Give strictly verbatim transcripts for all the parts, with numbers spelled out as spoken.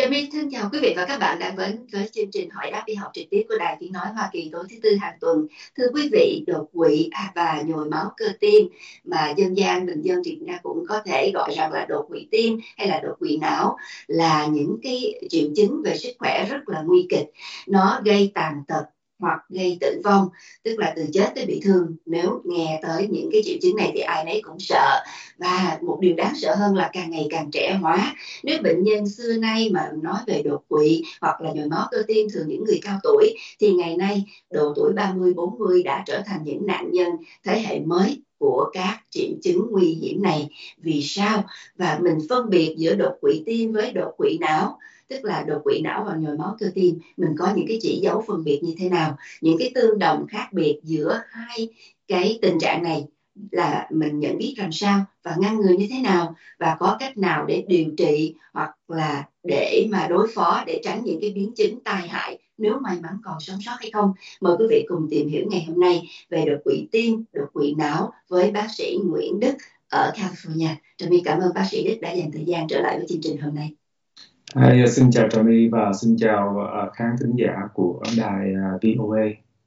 Trà My thân chào quý vị và các bạn đang đến với chương trình hỏi đáp y học trực tiếp của Đài Tiếng nói Hoa Kỳ tối thứ tư hàng tuần. Thưa quý vị, đột quỵ và nhồi máu cơ tim mà dân gian bình dân Việt Nam cũng có thể gọi rằng là đột quỵ tim hay là đột quỵ não là những cái triệu chứng về sức khỏe rất là nguy kịch. Nó gây tàn tật hoặc gây tử vong, tức là từ chết tới bị thương. Nếu nghe tới những cái triệu chứng này thì ai nấy cũng sợ, và một điều đáng sợ hơn là càng ngày càng trẻ hóa. Nếu bệnh nhân xưa nay mà nói về đột quỵ hoặc là nhồi máu cơ tim, thường những người cao tuổi, thì ngày nay độ tuổi ba mươi bốn mươi đã trở thành những nạn nhân thế hệ mới của các triệu chứng nguy hiểm này. Vì sao? Và mình phân biệt giữa đột quỵ tim với đột quỵ não, tức là đột quỵ não và nhồi máu cơ tim, mình có những cái chỉ dấu phân biệt như thế nào, những cái tương đồng khác biệt giữa hai cái tình trạng này là mình nhận biết làm sao và ngăn ngừa như thế nào, và có cách nào để điều trị hoặc là để mà đối phó để tránh những cái biến chứng tai hại nếu may mắn còn sống sót hay không. Mời quý vị cùng tìm hiểu ngày hôm nay về đột quỵ tim, đột quỵ não với bác sĩ Nguyễn Đức ở California. Trà My cảm ơn bác sĩ Đức đã dành thời gian trở lại với chương trình hôm nay. Hi, xin chào Trà My và xin chào uh, khán thính giả của đài uh, vê o a.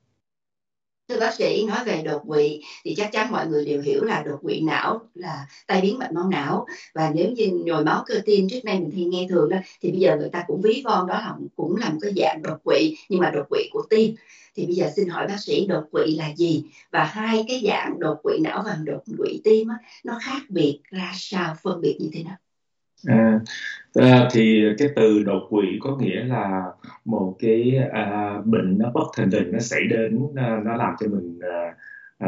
Thưa bác sĩ, nói về đột quỵ thì chắc chắn mọi người đều hiểu là đột quỵ não là tai biến mạch máu não, và nếu như nhồi máu cơ tim trước nay mình hay nghe thường đó, thì bây giờ người ta cũng ví von đó là cũng là một cái dạng đột quỵ, nhưng mà đột quỵ của tim. Thì bây giờ xin hỏi bác sĩ, đột quỵ là gì, và hai cái dạng đột quỵ não và đột quỵ tim á, nó khác biệt ra sao, phân biệt như thế nào? À, à, thì cái từ đột quỵ có nghĩa là một cái à, bệnh nó bất thình lình nó xảy đến, à, nó làm cho mình à, à,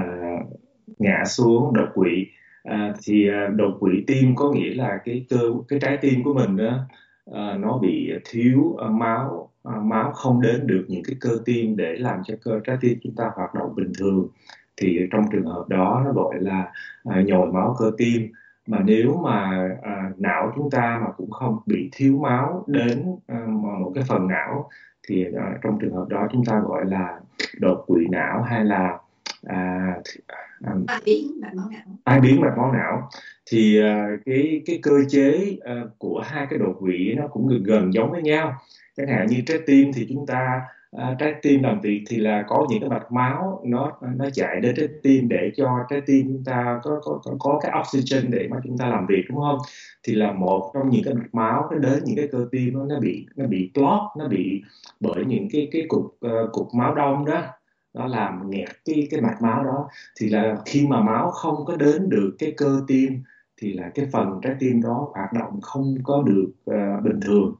ngã xuống đột quỵ. À, thì à, đột quỵ tim có nghĩa là cái cơ cái trái tim của mình đó, à, nó bị thiếu à, máu à, máu không đến được những cái cơ tim để làm cho cơ trái tim chúng ta hoạt động bình thường. Thì trong trường hợp đó nó gọi là à, nhồi máu cơ tim. Mà nếu mà à, não chúng ta mà cũng không bị thiếu máu đến à, một cái phần não thì à, trong trường hợp đó chúng ta gọi là đột quỵ não, hay là à, à, Tai biến mạch máu não. tai biến mạch máu não. Thì à, cái cái cơ chế à, của hai cái đột quỵ nó cũng gần gần giống với nhau. Chẳng hạn như trái tim thì chúng ta à, trái tim làm việc thì là có những cái mạch máu nó nó chạy đến trái tim để cho trái tim chúng ta có có có, có cái oxygen để mà chúng ta làm việc, đúng không? Thì là một trong những cái mạch máu nó đến những cái cơ tim nó, nó bị nó bị clot, nó bị bởi những cái cái cục uh, cục máu đông đó, nó làm nghẹt cái cái mạch máu đó. Thì là khi mà máu không có đến được cái cơ tim thì là cái phần trái tim đó hoạt động không có được uh, bình thường.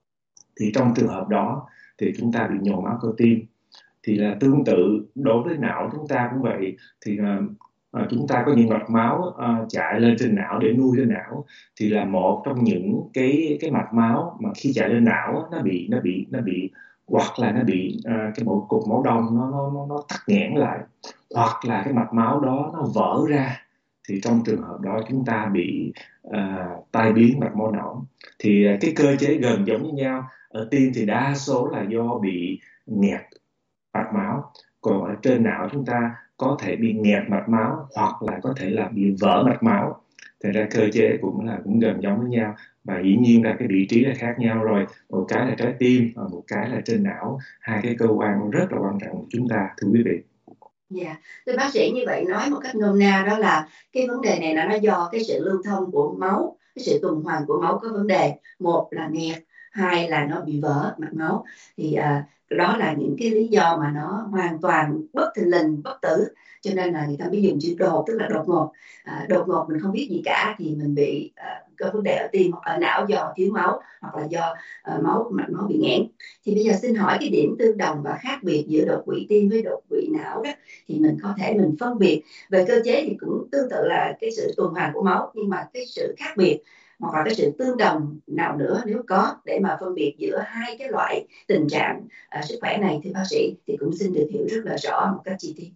Thì trong trường hợp đó thì chúng ta bị nhồi máu cơ tim. Thì là tương tự đối với não chúng ta cũng vậy. Thì uh, chúng ta có những mạch máu uh, chạy lên trên não để nuôi lên não. Thì là một trong những cái cái mạch máu mà khi chạy lên não nó bị nó bị nó bị hoặc là nó bị uh, cái bộ cục máu đông nó nó nó, nó tắc nghẽn lại, hoặc là cái mạch máu đó nó vỡ ra. Thì trong trường hợp đó chúng ta bị uh, tai biến mạch máu não. Thì uh, cái cơ chế gần giống như nhau. Ở tim thì đa số là do bị nghẹt mạch máu, còn ở trên não chúng ta có thể bị nghẹt mạch máu hoặc là có thể là bị vỡ mạch máu. Thế ra cơ chế cũng là cũng gần giống với nhau, và dĩ nhiên là cái vị trí là khác nhau rồi. Một cái là trái tim và một cái là trên não, hai cái cơ quan rất là quan trọng của chúng ta, thưa quý vị. Dạ, yeah. Thưa bác sĩ, như vậy nói một cách nôm na đó là cái vấn đề này là nó do cái sự lưu thông của máu, cái sự tuần hoàn của máu có vấn đề. Một là nghẹt, hai là nó bị vỡ mạch máu. Thì à, đó là những cái lý do mà nó hoàn toàn bất thình lình, bất tử. Cho nên là người ta mới dùng chữ đột, tức là đột ngột. À, đột ngột mình không biết gì cả thì mình bị à, có vấn đề ở tim hoặc ở não do thiếu máu, hoặc là do à, máu mạch máu bị nghẽn. Thì bây giờ xin hỏi cái điểm tương đồng và khác biệt giữa đột quỵ tim với đột quỵ não đó, thì mình có thể mình phân biệt về cơ chế thì cũng tương tự là cái sự tuần hoàn của máu, nhưng mà cái sự khác biệt hoặc là cái sự tương đồng nào nữa nếu có, để mà phân biệt giữa hai cái loại tình trạng uh, sức khỏe này, thì bác sĩ thì cũng xin được hiểu rất là rõ một cách chi tiết.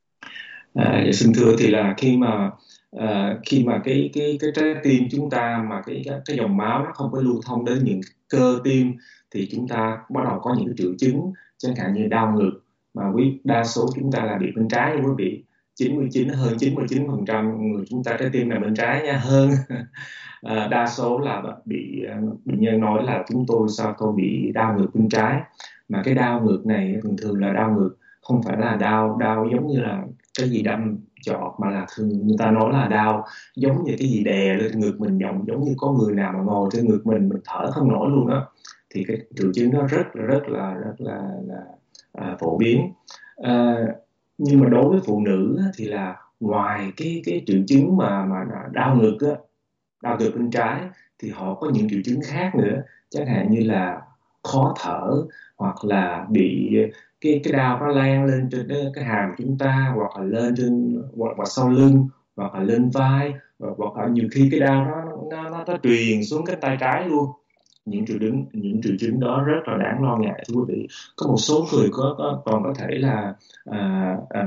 À, xin thưa, thì là khi mà à, khi mà cái cái cái trái tim chúng ta mà cái cái dòng máu nó không có lưu thông đến những cơ tim thì chúng ta bắt đầu có những triệu chứng chẳng hạn như đau ngực, mà quý đa số chúng ta là bị bên trái, quý vị. chín mươi chín hơn chín mươi chín phần trăm người chúng ta trái tim nằm bên trái nha, hơn à, đa số là bị bệnh nhân nói là chúng tôi sao tôi bị đau ngực bên trái, mà cái đau ngực này thường thường là đau ngực không phải là đau đau giống như là cái gì đâm chọt, mà là thường người ta nói là đau giống như cái gì đè lên ngực mình, giống giống như có người nào mà ngồi trên ngực mình mình thở không nổi luôn đó. Thì cái triệu chứng đó rất là rất là rất là, là à, phổ biến. À, nhưng mà đối với phụ nữ thì là ngoài cái cái triệu chứng mà mà đau ngực á, đau ngực bên trái, thì họ có những triệu chứng khác nữa, chẳng hạn như là khó thở, hoặc là bị cái cái đau nó lan lên trên cái, cái hàm chúng ta, hoặc là lên trên hoặc, hoặc sau lưng, hoặc là lên vai, hoặc, hoặc là nhiều khi cái đau nó nó nó, nó truyền xuống cái tay trái luôn. Những triệu chứng những triệu chứng đó rất là đáng lo ngại, thưa quý vị. Có một số người có, có còn có thể là à, à,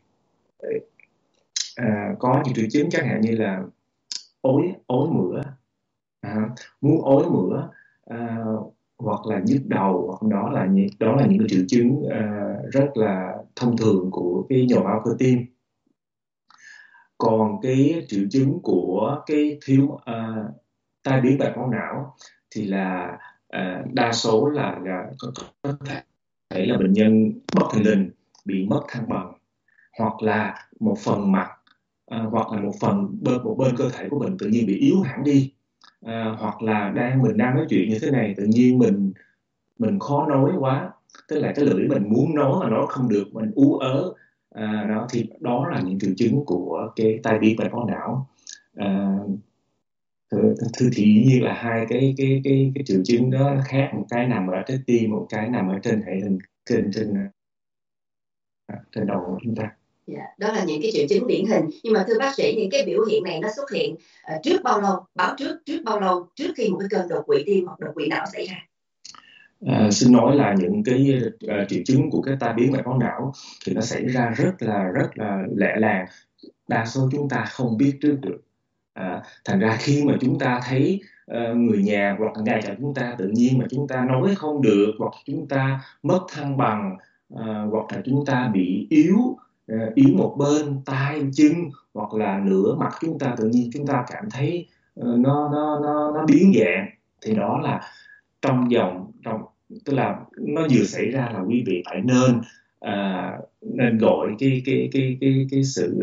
à, có những triệu chứng chẳng hạn như là ối ối mửa, à, muốn ối mửa, à, hoặc là nhức đầu, hoặc đó là những đó là những cái triệu chứng à, rất là thông thường của cái nhồi máu cơ tim. Còn cái triệu chứng của cái thiếu à, tai biến mạch máu não thì là à, đa số là, là có, có thể là bệnh nhân bất thình lình bị mất thăng bằng, hoặc là một phần mặt à, hoặc là một phần bên một bên cơ thể của mình tự nhiên bị yếu hẳn đi, à, hoặc là đang mình đang nói chuyện như thế này tự nhiên mình mình khó nói quá, tức là cái lưỡi mình muốn nói mà nó không được, mình ú ớ, à, đó thì đó là những triệu chứng của cái tai biến mạch máu não. À, Thưa, thưa thì dĩ nhiên là hai cái cái cái cái triệu chứng đó khác, một cái nằm ở trái tim, một cái nằm ở trên hệ thần trên trên trên đầu của chúng ta. Dạ, đó là những cái triệu chứng điển hình. Nhưng mà thưa bác sĩ, những cái biểu hiện này nó xuất hiện uh, trước bao lâu, báo trước trước bao lâu trước khi một cái cơn đột quỵ tim hoặc đột quỵ não xảy ra? À, xin nói là những cái uh, triệu chứng của cái tai biến mạch máu não thì nó xảy ra rất là rất là lẹ làng, đa số chúng ta không biết trước được. À, thành ra khi mà chúng ta thấy uh, người nhà hoặc ngay cả chúng ta tự nhiên mà chúng ta nói không được, hoặc chúng ta mất thăng bằng, uh, hoặc là chúng ta bị yếu uh, yếu một bên tay chân, hoặc là nửa mặt chúng ta tự nhiên chúng ta cảm thấy uh, nó nó nó nó biến dạng, thì đó là trong vòng trong tức là nó vừa xảy ra là quý vị phải nên à, nên gọi cái cái cái cái cái sự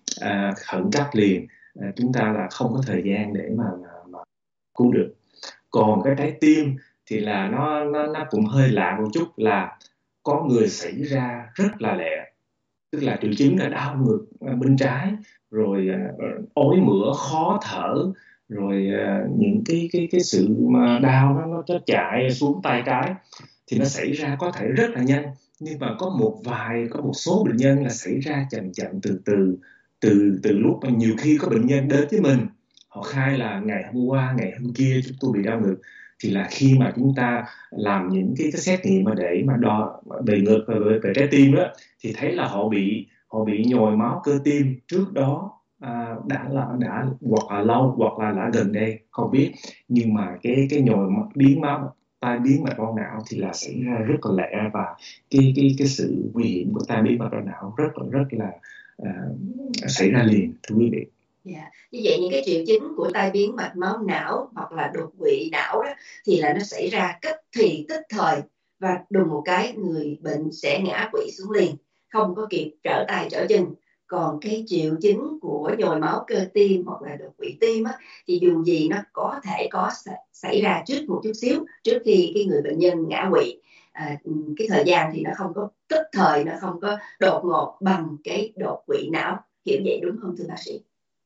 à, khẩn cấp liền. À, chúng ta là không có thời gian để mà, mà, mà cứu được. Còn cái trái tim thì là nó nó nó cũng hơi lạ một chút, là có người xảy ra rất là lẹ, tức là triệu chứng là đau ngực bên trái, rồi uh, ói mửa, khó thở, rồi uh, những cái cái cái sự mà đau nó nó chạy xuống tay trái, thì nó xảy ra có thể rất là nhanh, nhưng mà có một vài có một số bệnh nhân là xảy ra chậm chậm từ từ từ từ lúc mà nhiều khi có bệnh nhân đến với mình, họ khai là ngày hôm qua ngày hôm kia chúng tôi bị đau ngực, thì là khi mà chúng ta làm những cái, cái xét nghiệm mà để mà đo về ngực về, về trái tim đó, thì thấy là họ bị họ bị nhồi máu cơ tim trước đó, à, đã là đã hoặc là lâu hoặc là đã gần đây không biết, nhưng mà cái cái nhồi biến máu tai biến mạch máu não thì là xảy ra rất là lẹ, và cái cái cái sự nguy hiểm của tai biến mạch máu não rất là rất là à, xảy ra liền, thưa quý vị. Yeah. Như vậy những cái triệu chứng của tai biến mạch máu não hoặc là đột quỵ não đó thì là nó xảy ra tức thì tức thời, và đùng một cái người bệnh sẽ ngã quỵ xuống liền, không có kịp trở tay trở chân. Còn cái triệu chứng của nhồi máu cơ tim hoặc là đột quỵ tim á, thì dù gì nó có thể có xảy ra trước một chút xíu, trước khi cái người bệnh nhân ngã quỵ. À, cái thời gian thì nó không có tức thời, nó không có đột ngột bằng cái đột quỵ não, kiểu vậy đúng không thưa bác sĩ?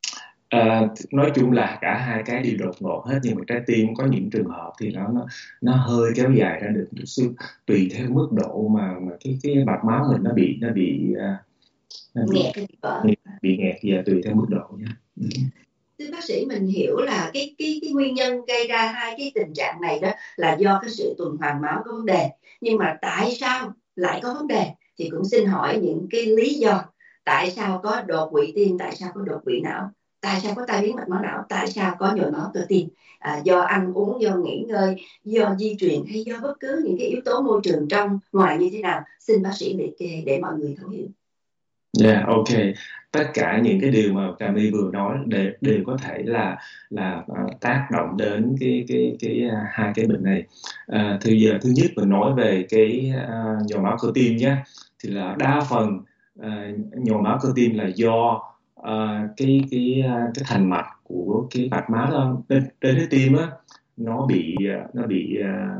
À, nói chung là cả hai cái đều đột ngột hết, nhưng mà trái tim có những trường hợp thì nó nó, nó hơi kéo dài ra được chút xíu, tùy theo mức độ mà mà cái cái mạch máu mình nó bị nó bị nó bị nghẹt cái vỡ bị, bị nghẹt, và tùy theo mức độ nhé. Thưa bác sĩ, mình hiểu là cái cái cái nguyên nhân gây ra hai cái tình trạng này đó là do cái sự tuần hoàn máu có vấn đề, nhưng mà tại sao lại có vấn đề thì cũng xin hỏi những cái lý do. Tại sao có đột quỵ tim, tại sao có đột quỵ não, tại sao có tai biến mạch máu não, tại sao có nhồi máu cơ tim? À, do ăn uống, do nghỉ ngơi, do di truyền, hay do bất cứ những cái yếu tố môi trường trong ngoài như thế nào? Xin bác sĩ liệt kê để mọi người thấu hiểu. Yeah, ok. Tất cả những cái điều mà Cami vừa nói đều, đều có thể là là à, tác động đến cái cái cái à, hai cái bệnh này. À, thì giờ thứ nhất mình nói về cái à, nhồi máu cơ tim nhé. Thì là đa phần à, nhồi máu cơ tim là do à, cái cái à, cái thành mạch của cái mạch máu đó, đến đến cái tim á, nó bị à, nó bị à,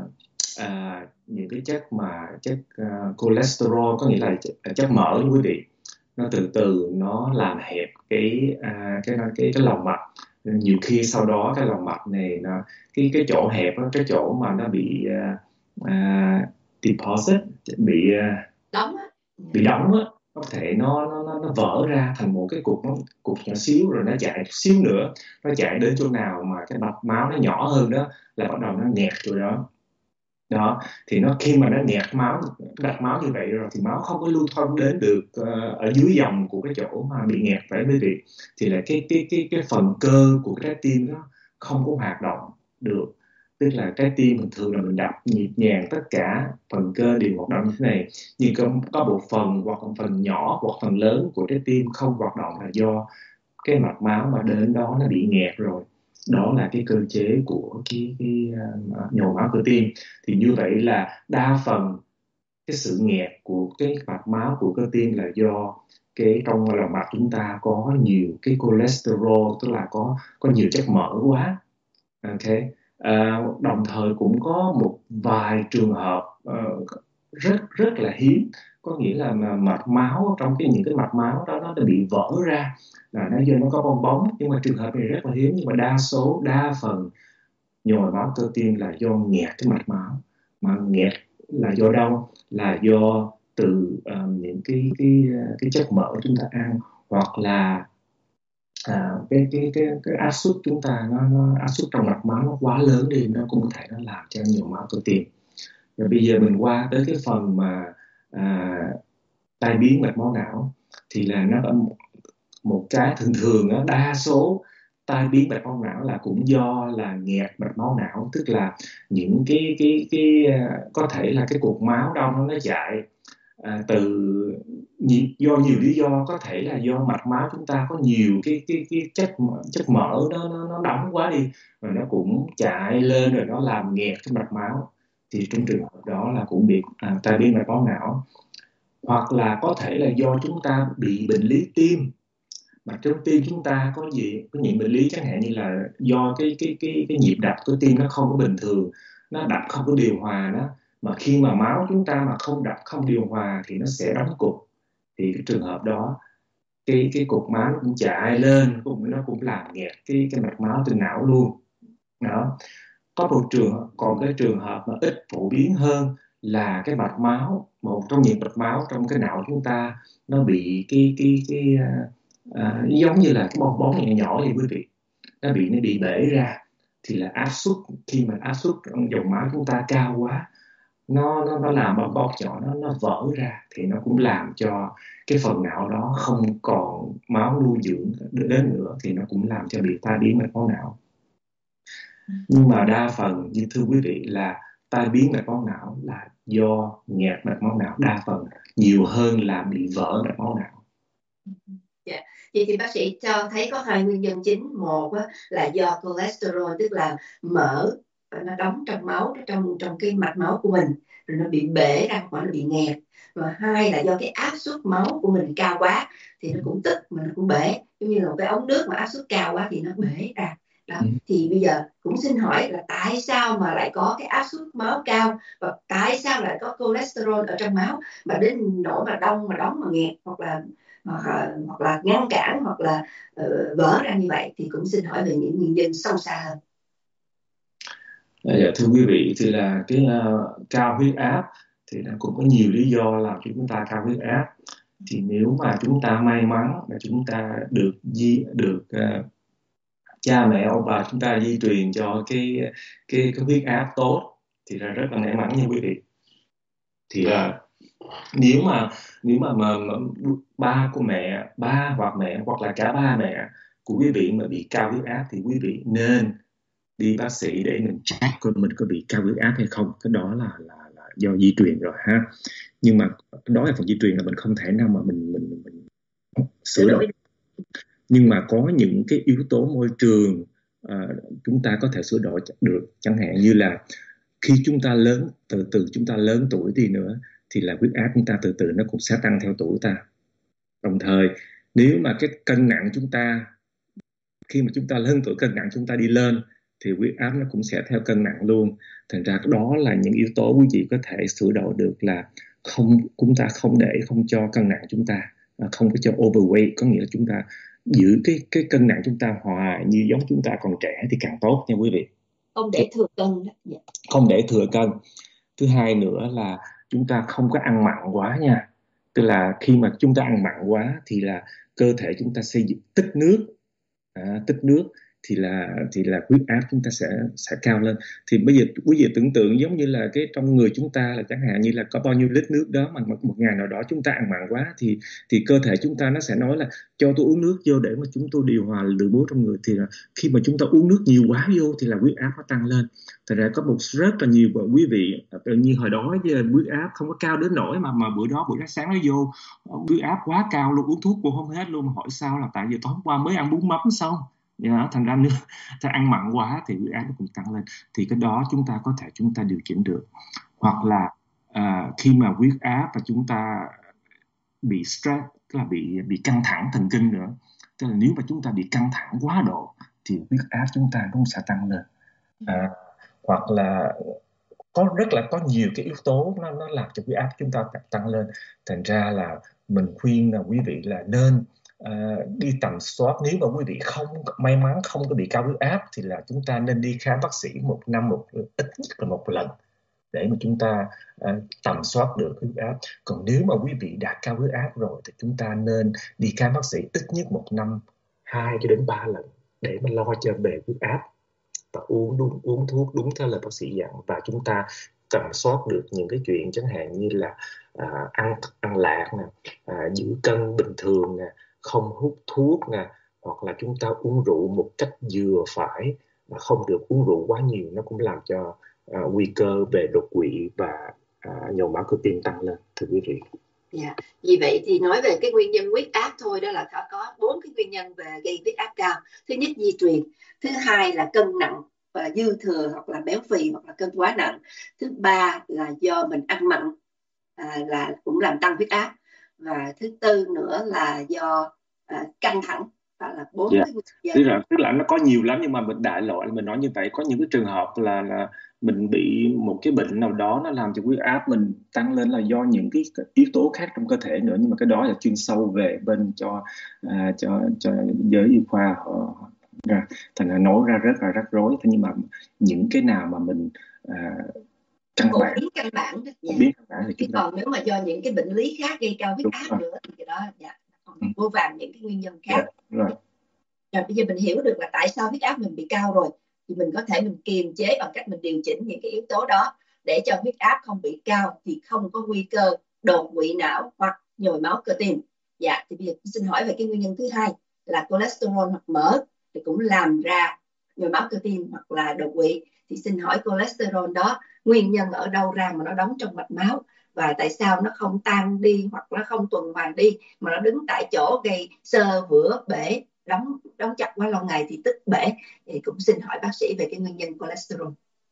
à, những cái chất mà chất à, cholesterol, có nghĩa là chất, chất mỡ quý vị, nó từ từ nó làm hẹp cái à, cái cái cái lòng mạch. Nhiều khi sau đó cái lòng mạch này nó cái cái chỗ hẹp đó, cái chỗ mà nó bị à, à, deposit, bị à, Đóng á. bị đóng á, có thể nó nó nó nó vỡ ra thành một cái cục, nó cục nhỏ xíu, rồi nó chạy chút xíu nữa, nó chạy đến chỗ nào mà cái mạch máu nó nhỏ hơn đó là bắt đầu nó nghẹt rồi đó. Đó thì nó khi mà nó nghẹt máu, đặt máu như vậy rồi thì máu không có lưu thông đến được uh, ở dưới dòng của cái chỗ mà bị nghẹt phải quý vị, thì là cái cái cái cái phần cơ của cái trái tim nó không có hoạt động được. Tức là trái tim bình thường là mình đập nhịp nhàng, tất cả phần cơ đều hoạt động như thế này, nhưng có, có một phần hoặc một phần nhỏ hoặc phần lớn của trái tim không hoạt động là do cái mạch máu mà đến đó nó bị nghẹt rồi. Đó là cái cơ chế của cái, cái uh, nhồi máu cơ tim. Thì như vậy là đa phần cái sự nghẹt của cái mạch máu của cơ tim là do cái trong lòng mạch chúng ta có nhiều cái cholesterol, tức là có có nhiều chất mỡ quá. Ok. À, đồng thời cũng có một vài trường hợp uh, rất rất là hiếm, có nghĩa là mà mạch máu trong cái những cái mạch máu đó nó đã bị vỡ ra, là nó giờ nó có bong bóng, nhưng mà trường hợp này rất là hiếm. Nhưng mà đa số đa phần nhồi máu cơ tim là do nghẹt cái mạch máu. Mà nghẹt là do đâu? Là do từ um, những cái cái cái chất mỡ chúng ta ăn, hoặc là à, cái cái cái cái áp suất chúng ta, nó, nó áp suất trong mạch máu nó quá lớn đi, nó cũng có thể nó làm cho nhồi máu cơ tim. Rồi bây giờ mình qua tới cái phần mà à, tai biến mạch máu não, thì là nó có một, một cái thường thường đó, đa số tai biến mạch máu não là cũng do là nghẹt mạch máu não, tức là những cái cái cái à, có thể là cái cục máu đông nó chạy à, từ nhiều, do nhiều lý do, có thể là do mạch máu chúng ta có nhiều cái cái cái chất chất mỡ nó nó, nó đóng quá đi, rồi nó cũng chạy lên rồi nó làm nghẹt cái mạch máu. Thì trong trường hợp đó là cũng bị à, tai biến mạch máu não. Hoặc là có thể là do chúng ta bị bệnh lý tim, mà trong tim chúng ta có gì có những bệnh lý, chẳng hạn như là do cái cái cái cái nhịp đập của tim nó không có bình thường, nó đập không có điều hòa đó, mà khi mà máu chúng ta mà không đập không điều hòa thì nó sẽ đóng cục. Thì cái trường hợp đó cái cái cục máu nó cũng chạy lên, cũng nó cũng làm nghẹt cái cái mạch máu trên não luôn. Đó. Có một trường còn cái trường hợp mà ít phổ biến hơn là cái mạch máu, một trong những mạch máu trong cái não chúng ta nó bị cái cái cái à, à, giống như là cái bong bóng nhỏ nhỏ vậy quý vị, nó bị nó bị bể ra. Thì là áp suất, khi mà áp suất trong dòng máu chúng ta cao quá, nó nó nó làm bong bóng nhỏ nó nó vỡ ra, thì nó cũng làm cho cái phần não đó không còn máu nuôi dưỡng đến nữa, thì nó cũng làm cho bị tai biến mạch máu não. Nhưng mà đa phần như thưa quý vị là tai biến mạch máu não là do nghẹt mạch máu não, đa phần nhiều hơn là bị vỡ mạch máu não. Dạ. Vậy thì bác sĩ cho thấy có hai nguyên nhân chính. Một á, là do cholesterol, tức là mỡ nó đóng trong máu, trong trong cái mạch máu của mình, rồi nó bị bể ra hoặc nó bị nghẹt. Và hai là do cái áp suất máu của mình cao quá thì nó cũng tức mà nó cũng bể, giống như là một cái ống nước mà áp suất cao quá thì nó bể ra. Đó. Ừ. Thì bây giờ cũng xin hỏi là tại sao mà lại có cái áp suất máu cao, và tại sao lại có cholesterol ở trong máu mà đến nỗi mà đông mà đóng mà nghẹt, hoặc là hoặc là, hoặc là ngăn cản, hoặc là uh, vỡ ra như vậy, thì cũng xin hỏi về những nguyên nhân sâu xa hơn. Dạ, thưa quý vị, thì là cái uh, cao huyết áp thì nó cũng có nhiều lý do làm cho chúng ta cao huyết áp. Thì nếu mà chúng ta may mắn mà chúng ta được di được uh, cha mẹ ông bà chúng ta di truyền cho cái cái cái huyết áp tốt thì là rất là may mắn nha quý vị. Thì là nếu mà nếu mà, mà, mà ba của mẹ ba hoặc mẹ hoặc là cả ba mẹ của quý vị mà bị cao huyết áp thì quý vị nên đi bác sĩ để mình check coi mình có bị cao huyết áp hay không. Cái đó là là, là do di truyền rồi ha. Nhưng mà đó là phần di truyền là mình không thể nào mà mình mình mình sửa đổi. Nhưng mà có những cái yếu tố môi trường à, chúng ta có thể sửa đổi được, chẳng hạn như là khi chúng ta lớn, từ từ chúng ta lớn tuổi đi nữa thì là huyết áp chúng ta từ từ nó cũng sẽ tăng theo tuổi ta. Đồng thời nếu mà cái cân nặng chúng ta, khi mà chúng ta lớn tuổi cân nặng chúng ta đi lên thì huyết áp nó cũng sẽ theo cân nặng luôn. Thành ra đó là những yếu tố quý vị có thể sửa đổi được, là không, chúng ta không để không cho cân nặng chúng ta, không có cho overweight, có nghĩa là chúng ta giữ cái cái cân nặng chúng ta hòa như giống chúng ta còn trẻ thì càng tốt nha quý vị. Không để thừa cân. Không để thừa cân. Thứ hai nữa là chúng ta không có ăn mặn quá nha. Tức là khi mà chúng ta ăn mặn quá thì là cơ thể chúng ta sẽ tích nước, à, tích nước thì là thì là huyết áp chúng ta sẽ sẽ cao lên. Thì bây giờ quý vị tưởng tượng giống như là cái trong người chúng ta là chẳng hạn như là có bao nhiêu lít nước đó, mà một, một ngày nào đó chúng ta ăn mặn quá thì thì cơ thể chúng ta nó sẽ nói là cho tôi uống nước vô để mà chúng tôi điều hòa lượng muối trong người. Thì là khi mà chúng ta uống nước nhiều quá vô thì là huyết áp nó tăng lên. Thật ra có một rất là nhiều quý vị tự nhiên hồi đó với huyết áp không có cao đến nỗi mà mà bữa đó bữa sáng nó vô huyết áp quá cao luôn, uống thuốc cũng không hết luôn. Mà hỏi sao là tại vì tối hôm qua mới ăn bún mắm xong. Yeah, thành ra nếu ta ăn mặn quá thì huyết áp nó cũng tăng lên. Thì cái đó chúng ta có thể chúng ta điều chỉnh được. Hoặc là uh, khi mà huyết áp và chúng ta bị stress, tức là bị bị căng thẳng thần kinh nữa, tức là nếu mà chúng ta bị căng thẳng quá độ thì huyết áp chúng ta cũng sẽ tăng lên. À, hoặc là có rất là có nhiều cái yếu tố nó nó làm cho huyết áp chúng ta tăng lên. Thành ra là mình khuyên là quý vị là nên uh, đi tầm soát. Nếu mà quý vị không may mắn không có bị cao huyết áp thì là chúng ta nên đi khám bác sĩ một năm một ít nhất là một lần để mà chúng ta uh, tầm soát được huyết áp. Còn nếu mà quý vị đã cao huyết áp rồi thì chúng ta nên đi khám bác sĩ ít nhất một năm hai cho đến ba lần để mà lo cho về huyết áp và uống đúng uống thuốc đúng theo lời bác sĩ dặn. Và chúng ta tầm soát được những cái chuyện chẳng hạn như là à, ăn ăn lạc nè, à, giữ cân bình thường nè, không hút thuốc nè, hoặc là chúng ta uống rượu một cách vừa phải, mà không được uống rượu quá nhiều, nó cũng làm cho à, nguy cơ về đột quỵ và à, nhồi máu cơ tim tăng lên, thưa quý vị. Yeah. Vì vậy thì nói về cái nguyên nhân huyết áp thôi, đó là có bốn cái nguyên nhân về gây huyết áp cao. Thứ nhất di truyền, thứ hai là cân nặng và dư thừa hoặc là béo phì hoặc là cân quá nặng, thứ ba là do mình ăn mặn à, là cũng làm tăng huyết áp, và thứ tư nữa là do à, căng thẳng. Đó là bốn yeah. cái nguyên nhân. Tức là, tức là nó có nhiều lắm, nhưng mà mình đại loại mình nói như vậy. Có những cái trường hợp là là mình bị một cái bệnh nào đó nó làm cho huyết áp mình tăng lên là do những cái yếu tố khác trong cơ thể nữa, nhưng mà cái đó là chuyên sâu về bên cho à, cho cho giới y khoa họ ra, thành ra nói ra rất là rắc rối. Thế nhưng mà những cái nào mà mình à, căn phổ bản biến căn bản phổ biến căn bản thì chứ chúng ta... còn nếu mà do những cái bệnh lý khác gây cao huyết áp nữa thì cái đó dạ, còn ừ. vô vàn những cái nguyên nhân khác. Yeah, right. Rồi bây giờ mình hiểu được là tại sao huyết áp mình bị cao rồi, thì mình có thể mình kiềm chế bằng cách mình điều chỉnh những cái yếu tố đó để cho huyết áp không bị cao, thì không có nguy cơ đột quỵ não hoặc nhồi máu cơ tim. Dạ, thì bây giờ xin hỏi về cái nguyên nhân thứ hai là cholesterol hoặc mỡ thì cũng làm ra nhồi máu cơ tim hoặc là đột quỵ. Thì xin hỏi cholesterol đó nguyên nhân ở đâu ra mà nó đóng trong mạch máu, và tại sao nó không tan đi hoặc nó không tuần hoàn đi mà nó đứng tại chỗ gây xơ vữa bể, đóng đóng chặt quá lâu ngày thì tức bể. Thì cũng xin hỏi bác sĩ về cái nguyên nhân cholesterol.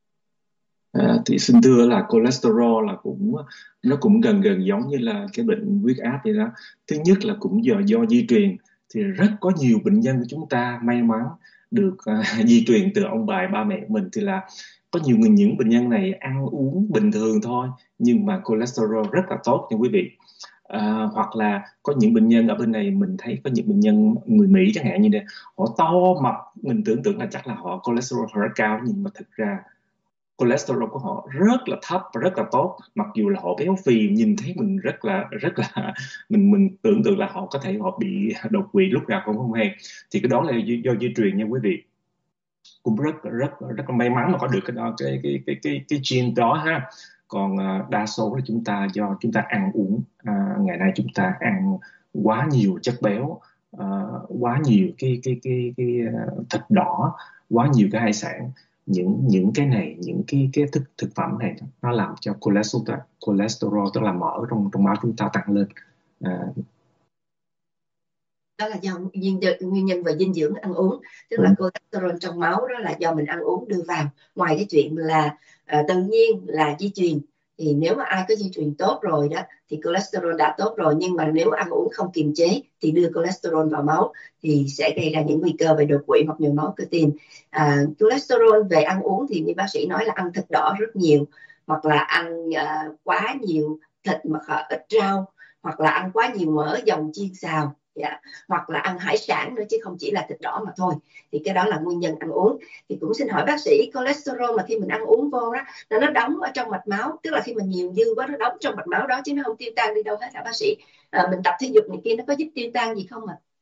À, thì xin thưa là cholesterol là cũng nó cũng gần gần giống như là cái bệnh huyết áp vậy đó. Thứ nhất là cũng do do di truyền, thì rất có nhiều bệnh nhân của chúng ta may mắn được uh, di truyền từ ông bà ba mẹ mình. Thì là có nhiều người, những bệnh nhân này ăn uống bình thường thôi nhưng mà cholesterol rất là tốt nha quý vị. À, hoặc là có những bệnh nhân ở bên này mình thấy có những bệnh nhân người Mỹ chẳng hạn như này, họ to mập, mình tưởng tượng là chắc là họ cholesterol họ rất cao, nhưng mà thực ra cholesterol của họ rất là thấp và rất là tốt, mặc dù là họ béo phì, nhìn thấy mình rất là rất là mình mình tưởng tượng là họ có thể họ bị đột quỵ lúc nào cũng không hay. Thì cái đó là do di truyền nha quý vị. Cũng rất rất rất là may mắn mà có được cái đó, cái cái cái cái cái gene đó ha. Còn uh, đa số là chúng ta do chúng ta ăn uống, uh, ngày nay chúng ta ăn quá nhiều chất béo, uh, quá nhiều cái cái cái cái uh, thịt đỏ, quá nhiều cái hải sản. Những những cái này, những cái cái thực thực phẩm này nó làm cho cholesterol cholesterol tức là mỡ trong trong máu chúng ta tăng lên. Uh, Đó là do nguyên, nguyên nhân về dinh dưỡng ăn uống, tức là cholesterol trong máu đó là do mình ăn uống đưa vào. Ngoài cái chuyện là uh, tự nhiên là di truyền, thì nếu mà ai có di truyền tốt rồi đó thì cholesterol đã tốt rồi, nhưng mà nếu ăn uống không kiềm chế thì đưa cholesterol vào máu thì sẽ gây ra những nguy cơ về đột quỵ hoặc nhồi máu cơ tim. À, cholesterol về ăn uống thì như bác sĩ nói là ăn thịt đỏ rất nhiều, hoặc là ăn uh, quá nhiều thịt mà ít rau, hoặc là ăn quá nhiều mỡ dầu chiên xào, dạ, hoặc là ăn hải sản nữa chứ không chỉ là thịt đỏ mà thôi. Thì cái đó là nguyên nhân ăn uống. Thì cũng xin hỏi bác sĩ, cholesterol mà khi mình ăn uống vô đó là nó đóng ở trong mạch máu, tức là khi mình nhiều dư quá nó đóng trong mạch máu đó chứ nó không tiêu tan đi đâu hết hả bác sĩ? À, mình tập thể dục này kia nó có giúp tiêu tan gì không ạ? À?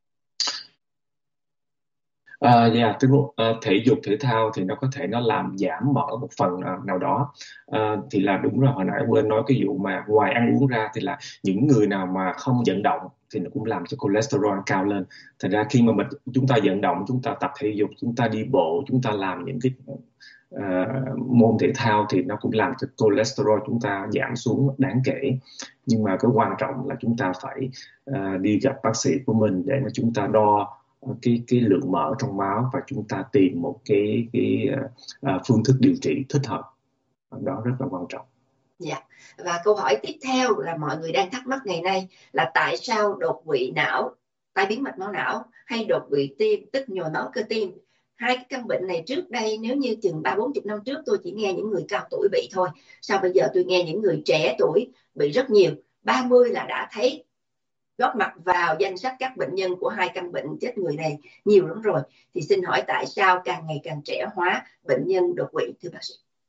À, yeah, tức uh, thể dục thể thao thì nó có thể nó làm giảm mỡ một phần uh, nào đó. Uh, thì là đúng rồi, hồi nãy quên nói cái vụ mà ngoài ăn uống ra thì là những người nào mà không vận động thì nó cũng làm cho cholesterol cao lên. Thành ra khi mà mình chúng ta vận động, chúng ta tập thể dục, chúng ta đi bộ, chúng ta làm những cái uh, môn thể thao thì nó cũng làm cho cholesterol chúng ta giảm xuống đáng kể. Nhưng mà cái quan trọng là chúng ta phải uh, đi gặp bác sĩ của mình để mà chúng ta đo cái cái lượng mỡ trong máu và chúng ta tìm một cái cái uh, phương thức điều trị thích hợp. Đó rất là quan trọng. Dạ. Và câu hỏi tiếp theo là mọi người đang thắc mắc ngày nay là tại sao đột quỵ não, tai biến mạch máu não hay đột quỵ tim tức nhồi máu cơ tim, hai cái căn bệnh này trước đây nếu như chừng ba bốn chục năm trước tôi chỉ nghe những người cao tuổi bị thôi, sao bây giờ tôi nghe những người trẻ tuổi bị rất nhiều, ba mươi là đã thấy góp mặt vào danh sách các bệnh nhân của hai căn bệnh chết người này nhiều lắm rồi. Thì xin hỏi tại sao càng ngày càng trẻ hóa bệnh nhân đột quỵ thưa bác sĩ?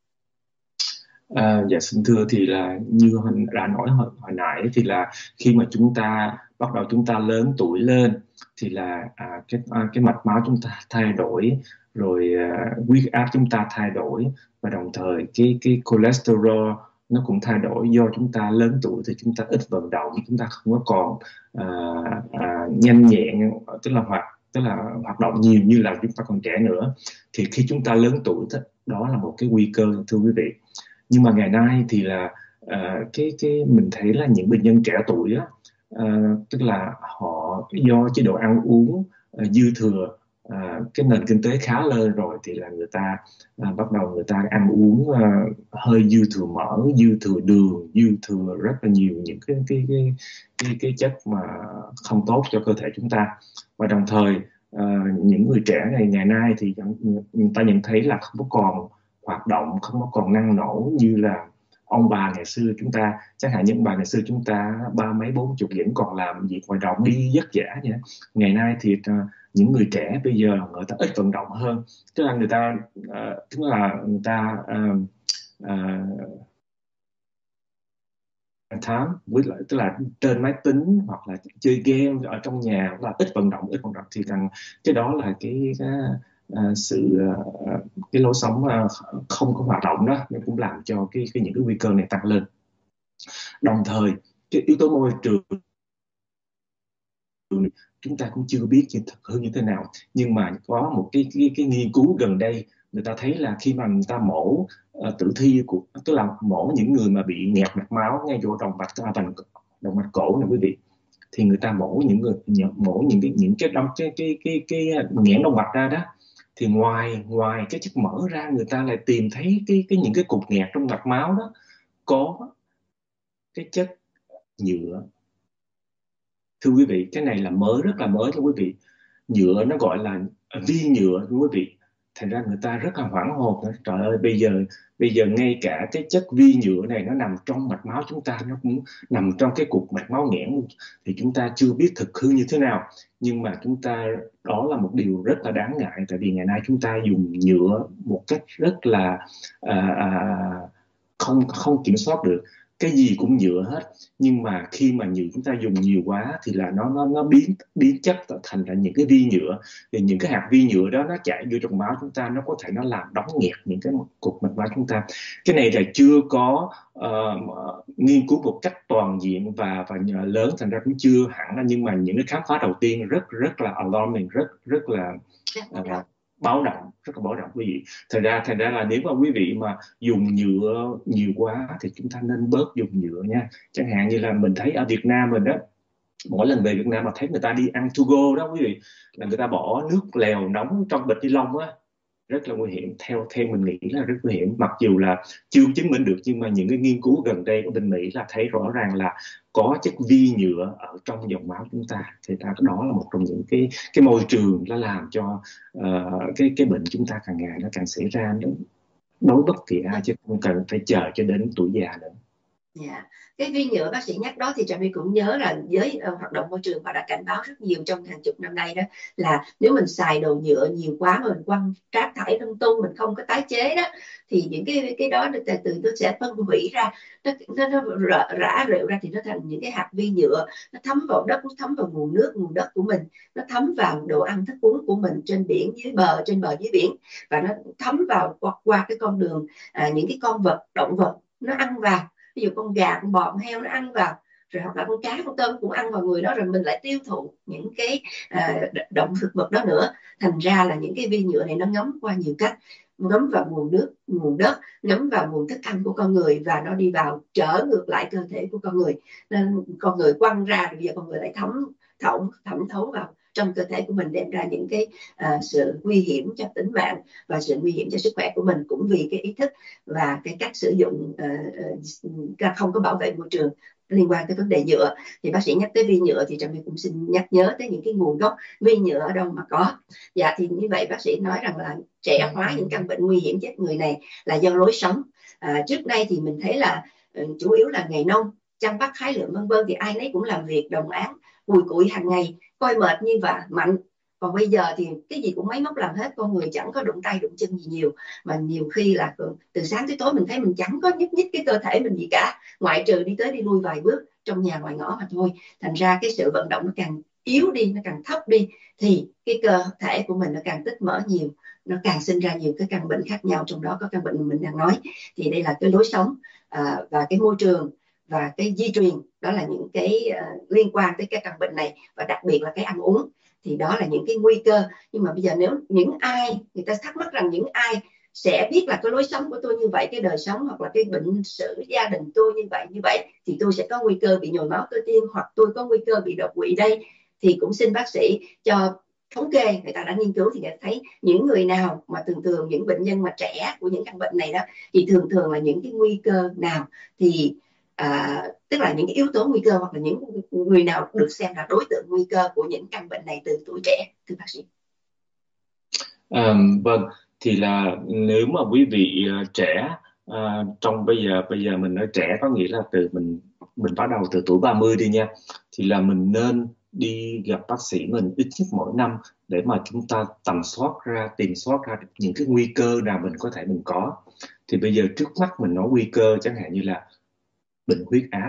À, dạ xin thưa, thì là như mình đã nói hồi, hồi nãy thì là khi mà chúng ta bắt đầu chúng ta lớn tuổi lên thì là à, cái à, cái mạch máu chúng ta thay đổi, rồi à, huyết áp chúng ta thay đổi, và đồng thời cái cái cholesterol nó cũng thay đổi. Do chúng ta lớn tuổi thì chúng ta ít vận động, chúng ta không có còn à, à, nhanh nhẹn, tức là hoạt tức là hoạt động nhiều như là chúng ta còn trẻ nữa. Thì khi chúng ta lớn tuổi đó là một cái nguy cơ thưa quý vị. Nhưng mà ngày nay thì là uh, cái cái mình thấy là những bệnh nhân trẻ tuổi á, uh, tức là họ do chế độ ăn uống uh, dư thừa, uh, cái nền kinh tế khá lên rồi, thì là người ta uh, bắt đầu người ta ăn uống uh, hơi dư thừa mỡ, dư thừa đường, dư thừa rất là nhiều những cái cái cái cái, cái chất mà không tốt cho cơ thể chúng ta. Và đồng thời uh, những người trẻ này ngày nay thì người ta nhận thấy là không có còn hoạt động, không có còn năng nổ như là ông bà ngày xưa chúng ta. Chẳng hạn như ông bà ngày xưa chúng ta ba mấy bốn chục vẫn còn làm việc ngoài đồng đi vất vả vậy. Ngày nay thì uh, những người trẻ bây giờ người ta ít vận động hơn, tức là người ta uh, tức là người ta uh, uh, thám với lại tức là trên máy tính hoặc là chơi game ở trong nhà, hoặc là ít vận động ít vận động thì rằng cái đó là cái, cái uh, sự uh, cái lối sống uh, không có hoạt động đó, nó cũng làm cho cái, cái những cái nguy cơ này tăng lên. Đồng thời cái yếu tố môi trường chúng ta cũng chưa biết thực hư như thế nào, nhưng mà có một cái cái, cái nghiên cứu gần đây người ta thấy là khi mà người ta mổ uh, tử thi của, tức là mổ những người mà bị nghẹt mạch máu ngay chỗ động mạch thành động mạch cổ này quý vị, thì người ta mổ những người mổ những cái những cái đông cái cái cái cái nghẽn động mạch ra đó, thì ngoài ngoài cái chất mỡ ra, người ta lại tìm thấy cái cái những cái cục nghẹt trong mạch máu đó có cái chất nhựa. Thưa quý vị, cái này là mới, rất là mới thưa quý vị. Nhựa nó gọi là vi nhựa thưa quý vị. Thành ra người ta rất là hoảng hồn. Trời ơi, bây giờ bây giờ ngay cả cái chất vi nhựa này nó nằm trong mạch máu chúng ta, nó cũng nằm trong cái cục mạch máu nghẽn, thì chúng ta chưa biết thực hư như thế nào. Nhưng mà chúng ta, đó là một điều rất là đáng ngại, tại vì ngày nay chúng ta dùng nhựa một cách rất là à, à, không không kiểm soát được. Cái gì cũng nhựa hết, nhưng mà khi mà nhiều chúng ta dùng nhiều quá thì là nó nó nó biến biến chất thành là những cái vi nhựa. Thì những cái hạt vi nhựa đó nó chạy vô trong máu chúng ta, nó có thể nó làm đóng nghẹt những cái cục mạch máu chúng ta. Cái này là chưa có uh, nghiên cứu một cách toàn diện và và lớn, thành ra cũng chưa hẳn, nhưng mà những cái khám phá đầu tiên rất rất là alarming, rất rất là uh, báo động, rất là báo động quý vị. Thành ra thành ra là nếu mà quý vị mà dùng nhựa nhiều quá thì chúng ta nên bớt dùng nhựa nha. Chẳng hạn như là mình thấy ở Việt Nam mình đó, Mỗi lần về Việt Nam mà thấy người ta đi ăn to go đó quý vị, là người ta bỏ nước lèo nóng trong bịch ni lông á, rất là nguy hiểm. Theo theo mình nghĩ là rất nguy hiểm, mặc dù là chưa chứng minh được, nhưng mà những cái nghiên cứu gần đây ở bên Mỹ là thấy rõ ràng là có chất vi nhựa ở trong dòng máu chúng ta. Thì đó là một trong những cái cái môi trường nó làm cho uh, cái cái bệnh chúng ta càng ngày nó càng xảy ra đối bất kỳ ai, chứ không cần phải chờ cho đến tuổi già nữa. Yeah. Cái vi nhựa bác sĩ nhắc đó thì Trà My cũng nhớ là với uh, hoạt động môi trường họ đã cảnh báo rất nhiều trong hàng chục năm nay đó, là nếu mình xài đồ nhựa nhiều quá mà mình quăng rác thải lung tung, mình không có tái chế đó, thì những cái cái đó từ từ nó sẽ phân hủy ra, nó nó, nó rã, rã rệu ra thì nó thành những cái hạt vi nhựa, nó thấm vào đất, nó thấm vào nguồn nước nguồn đất của mình, nó thấm vào đồ ăn thức uống của mình trên biển dưới bờ, trên bờ dưới biển, và nó thấm vào qua, qua cái con đường à, những cái con vật động vật nó ăn vào, ví dụ con gà, con bò, con heo nó ăn vào, rồi hoặc là con cá, con tôm cũng ăn vào người đó, rồi mình lại tiêu thụ những cái à, động thực vật đó nữa. Thành ra là những cái vi nhựa này nó ngấm qua nhiều cách, ngấm vào nguồn nước, nguồn đất, ngấm vào nguồn thức ăn của con người, và nó đi vào trở ngược lại cơ thể của con người, nên con người quăng ra rồi giờ con người lại thấm thẩm thẩm thấu vào trong cơ thể của mình, đem ra những cái uh, sự nguy hiểm cho tính mạng và sự nguy hiểm cho sức khỏe của mình, cũng vì cái ý thức và cái cách sử dụng uh, không có bảo vệ môi trường liên quan tới vấn đề nhựa. Thì bác sĩ nhắc tới vi nhựa thì Trà My cũng xin nhắc nhớ tới những cái nguồn gốc vi nhựa ở đâu mà có. Dạ, thì như vậy bác sĩ nói rằng là trẻ hóa những căn bệnh nguy hiểm chết người này là do lối sống. À, trước đây thì mình thấy là uh, chủ yếu là nghề nông, chăn bắt hái lượm vân vân, thì ai nấy cũng làm việc đồng áng, cùi cụi hàng ngày, coi mệt nhưng và mạnh. Còn bây giờ thì cái gì cũng máy móc làm hết, con người chẳng có đụng tay đụng chân gì nhiều, mà nhiều khi là từ sáng tới tối mình thấy mình chẳng có nhúc nhích cái cơ thể mình gì cả, ngoại trừ đi tới đi lui vài bước trong nhà ngoài ngõ mà thôi. Thành ra cái sự vận động nó càng yếu đi, nó càng thấp đi, thì cái cơ thể của mình nó càng tích mỡ nhiều, nó càng sinh ra nhiều cái căn bệnh khác nhau, trong đó có căn bệnh mình đang nói. Thì đây là cái lối sống à, và cái môi trường và cái di truyền, đó là những cái uh, liên quan tới cái căn bệnh này, và đặc biệt là cái ăn uống, thì đó là những cái nguy cơ. Nhưng mà bây giờ nếu những ai người ta thắc mắc rằng những ai sẽ biết là cái lối sống của tôi như vậy, cái đời sống hoặc là cái bệnh sử gia đình tôi như vậy như vậy thì tôi sẽ có nguy cơ bị nhồi máu cơ tim, hoặc tôi có nguy cơ bị đột quỵ đây, thì cũng xin bác sĩ cho thống kê. Người ta đã nghiên cứu thì người ta thấy những người nào mà thường thường những bệnh nhân mà trẻ của những căn bệnh này đó, thì thường thường là những cái nguy cơ nào, thì à, tức là những cái yếu tố nguy cơ, hoặc là những người nào được xem là đối tượng nguy cơ của những căn bệnh này từ tuổi trẻ, thưa bác sĩ? À, vâng, thì là nếu mà quý vị uh, trẻ uh, trong bây giờ bây giờ mình nói trẻ có nghĩa là từ mình mình bắt đầu từ tuổi ba mươi đi nha, thì là mình nên đi gặp bác sĩ mình ít nhất mỗi năm, để mà chúng ta tầm soát ra, tìm soát ra những cái nguy cơ nào mình có thể mình có. Thì bây giờ trước mắt mình nói nguy cơ chẳng hạn như là bệnh huyết áp.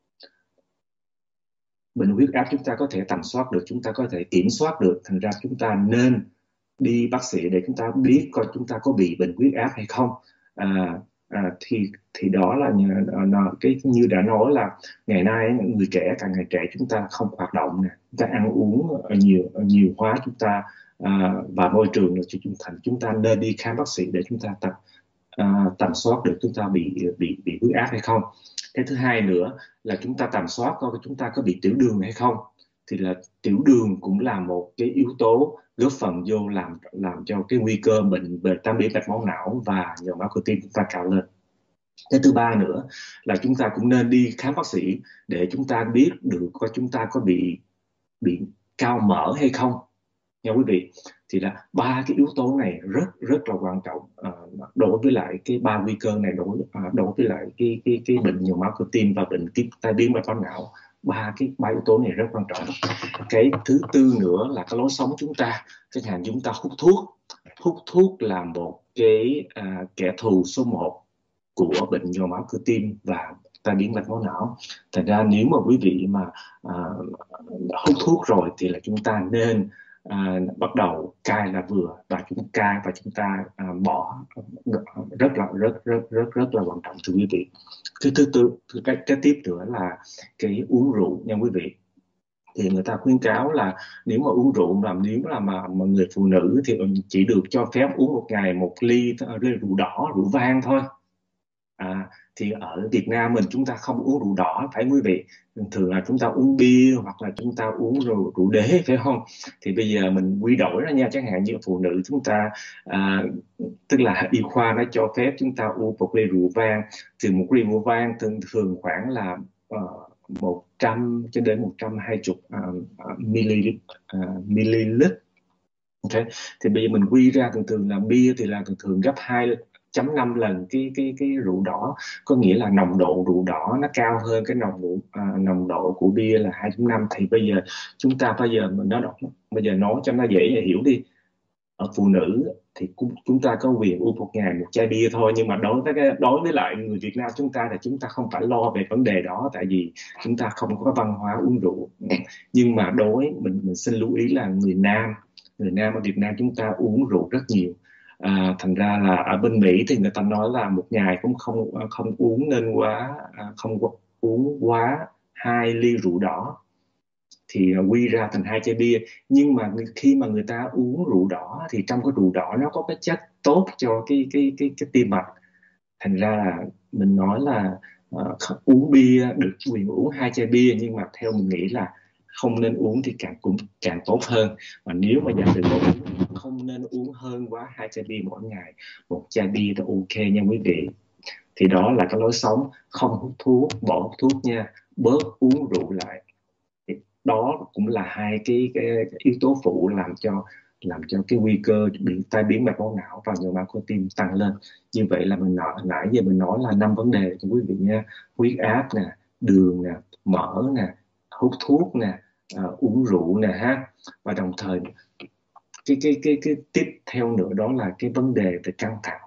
Bệnh huyết áp chúng ta có thể tầm soát được, chúng ta có thể kiểm soát được, thành ra chúng ta nên đi bác sĩ để chúng ta biết coi chúng ta có bị bệnh huyết áp hay không. À, à, thì thì đó là nó, cái như đã nói là ngày nay người trẻ, càng ngày trẻ chúng ta không hoạt động nè, chúng ta ăn uống nhiều nhiều hóa, chúng ta à, và môi trường là cho chúng thành chúng ta nên đi khám bác sĩ để chúng ta tập à, tầm soát được chúng ta bị bị bị huyết áp hay không. Cái thứ hai nữa là chúng ta tầm soát coi chúng ta có bị tiểu đường hay không. Thì là tiểu đường cũng là một cái yếu tố góp phần vô làm làm cho cái nguy cơ bệnh về tan biến mạch máu não và nhồi máu cơ tim chúng ta cao lên. Cái thứ ba nữa là chúng ta cũng nên đi khám bác sĩ để chúng ta biết được coi chúng ta có bị bị cao mỡ hay không nha quý vị. Thì là ba cái yếu tố này rất rất là quan trọng uh, đối với lại cái ba nguy cơ này, đối uh, đối với lại cái cái cái bệnh nhồi máu cơ tim và bệnh tai biến mạch máu não. Ba cái ba yếu tố này rất quan trọng. Cái thứ tư nữa là cái lối sống chúng ta, chẳng hạn chúng ta hút thuốc. Hút thuốc là một cái uh, kẻ thù số một của bệnh nhồi máu cơ tim và tai biến mạch máu não. Thành ra nếu mà quý vị mà uh, hút thuốc rồi thì là chúng ta nên À, bắt đầu cai là vừa, và chúng cai và chúng ta à, bỏ rất là rất rất rất rất là quan trọng thưa quý vị. Thứ thứ tư cái cái tiếp nữa là cái uống rượu nha quý vị. Thì người ta khuyến cáo là nếu mà uống rượu, làm nếu là mà, mà người phụ nữ thì chỉ được cho phép uống một ngày một ly, ly rượu đỏ, rượu vang thôi. À, thì ở Việt Nam mình chúng ta không uống rượu đỏ phải quý vị, thường là chúng ta uống bia hoặc là chúng ta uống rượu rượu đế phải không? Thì bây giờ mình quy đổi đó nha, chẳng hạn như phụ nữ chúng ta à, tức là y khoa nó cho phép chúng ta uống một ly rượu vang, thì một ly rượu vang thường thường khoảng là uh, một trăm cho đến một trăm hai mươi uh, ml uh, ml. Ok, thì bây giờ mình quy ra thường thường là bia thì là thường thường gấp hai chấm năm lần cái cái cái rượu đỏ, có nghĩa là nồng độ rượu đỏ nó cao hơn cái nồng độ à, nồng độ của bia là hai chấm năm. Thì bây giờ chúng ta bây giờ mình nói bây giờ nói cho nó dễ hiểu đi, ở phụ nữ thì cũng, chúng ta có quyền uống một ngày một chai bia thôi, nhưng mà đối với cái đối với lại người Việt Nam chúng ta thì chúng ta không phải lo về vấn đề đó, tại vì chúng ta không có văn hóa uống rượu. Nhưng mà đối mình mình xin lưu ý là người Nam người Nam ở Việt Nam chúng ta uống rượu rất nhiều. À, thành ra là ở bên Mỹ thì người ta nói là một ngày cũng không không uống nên quá à, không có uống quá hai ly rượu đỏ thì quy ra thành hai chai bia. Nhưng mà khi mà người ta uống rượu đỏ thì trong cái rượu đỏ nó có cái chất tốt cho cái cái cái cái tim mạch, thành ra là mình nói là uh, uống bia được quyền uống hai chai bia, nhưng mà theo mình nghĩ là không nên uống thì càng cũng càng tốt hơn. Và nếu mà giả sử có uống, không nên uống hơn quá hai chai bia mỗi ngày, một chai bia là ok nha quý vị. Thì đó là cái lối sống, không hút thuốc, bỏ hút thuốc nha, bớt uống rượu lại. Thì đó cũng là hai cái, cái, cái yếu tố phụ làm cho làm cho cái nguy cơ bị tai biến mạch máu não và nhồi máu cơ tim tăng lên. Như vậy là mình nói, nãy giờ mình nói là năm vấn đề cho quý vị nha: huyết áp nè, đường nè, mỡ nè, hút thuốc nè, à, uống rượu nè ha. Và đồng thời cái cái cái cái tiếp theo nữa đó là cái vấn đề về căng thẳng,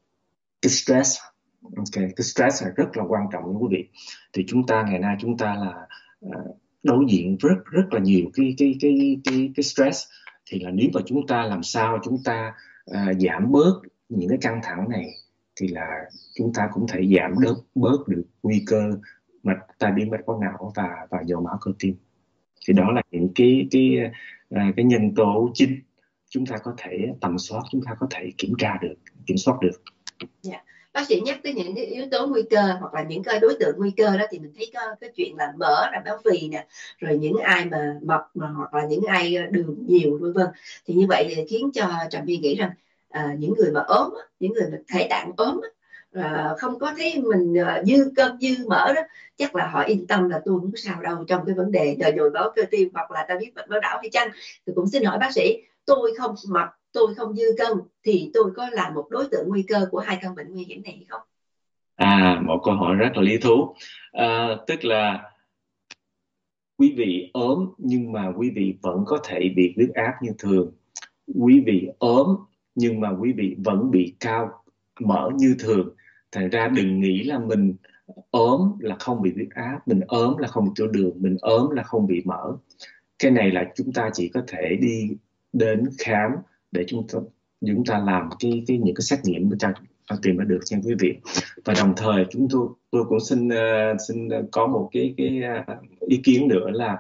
cái stress. Ok, cái stress là rất là quan trọng nha quý vị. Thì chúng ta ngày nay chúng ta là uh, đối diện rất rất là nhiều cái cái cái cái cái stress. Thì là nếu mà chúng ta làm sao chúng ta uh, giảm bớt những cái căng thẳng này thì là chúng ta cũng thể giảm đớt bớt được nguy cơ mạch tai biến mạch máu não và và nhồi máu cơ tim. Thì đó là những cái cái uh, cái nhân tố chính chúng ta có thể tầm soát, chúng ta có thể kiểm tra được, kiểm soát được. Yeah. Bác sĩ nhắc tới những yếu tố nguy cơ hoặc là những cái đối tượng nguy cơ đó, thì mình thấy có cái chuyện là mỡ, là béo phì nè, rồi những ai mà mập mà hoặc là những ai đường nhiều vân vân. Thì như vậy thì khiến cho Trầm Vy nghĩ rằng à, những người mà ốm, những người mà thể tạng ốm, à, không có thấy mình à, dư cân dư mỡ đó, chắc là họ yên tâm là tôi không sao đâu trong cái vấn đề nhồi máu cơ tim hoặc là ta biết mạch máu não hay chăng. Thì cũng xin hỏi bác sĩ, tôi không mập, tôi không dư cân thì tôi có là một đối tượng nguy cơ của hai căn bệnh nguy hiểm này hay không? À, một câu hỏi rất là lý thú. À, tức là quý vị ốm nhưng mà quý vị vẫn có thể bị huyết áp như thường. Quý vị ốm nhưng mà quý vị vẫn bị cao mỡ như thường. Thành ra đừng nghĩ là mình ốm là không bị huyết áp, mình ốm là không bị tiểu đường, mình ốm là không bị mỡ. Cái này là chúng ta chỉ có thể đi đến khám để chúng ta chúng ta làm cái cái những cái xét nghiệm để cho tìm ra được nha quý vị. Và đồng thời chúng tôi tôi cũng xin uh, xin có một cái cái uh, ý kiến nữa là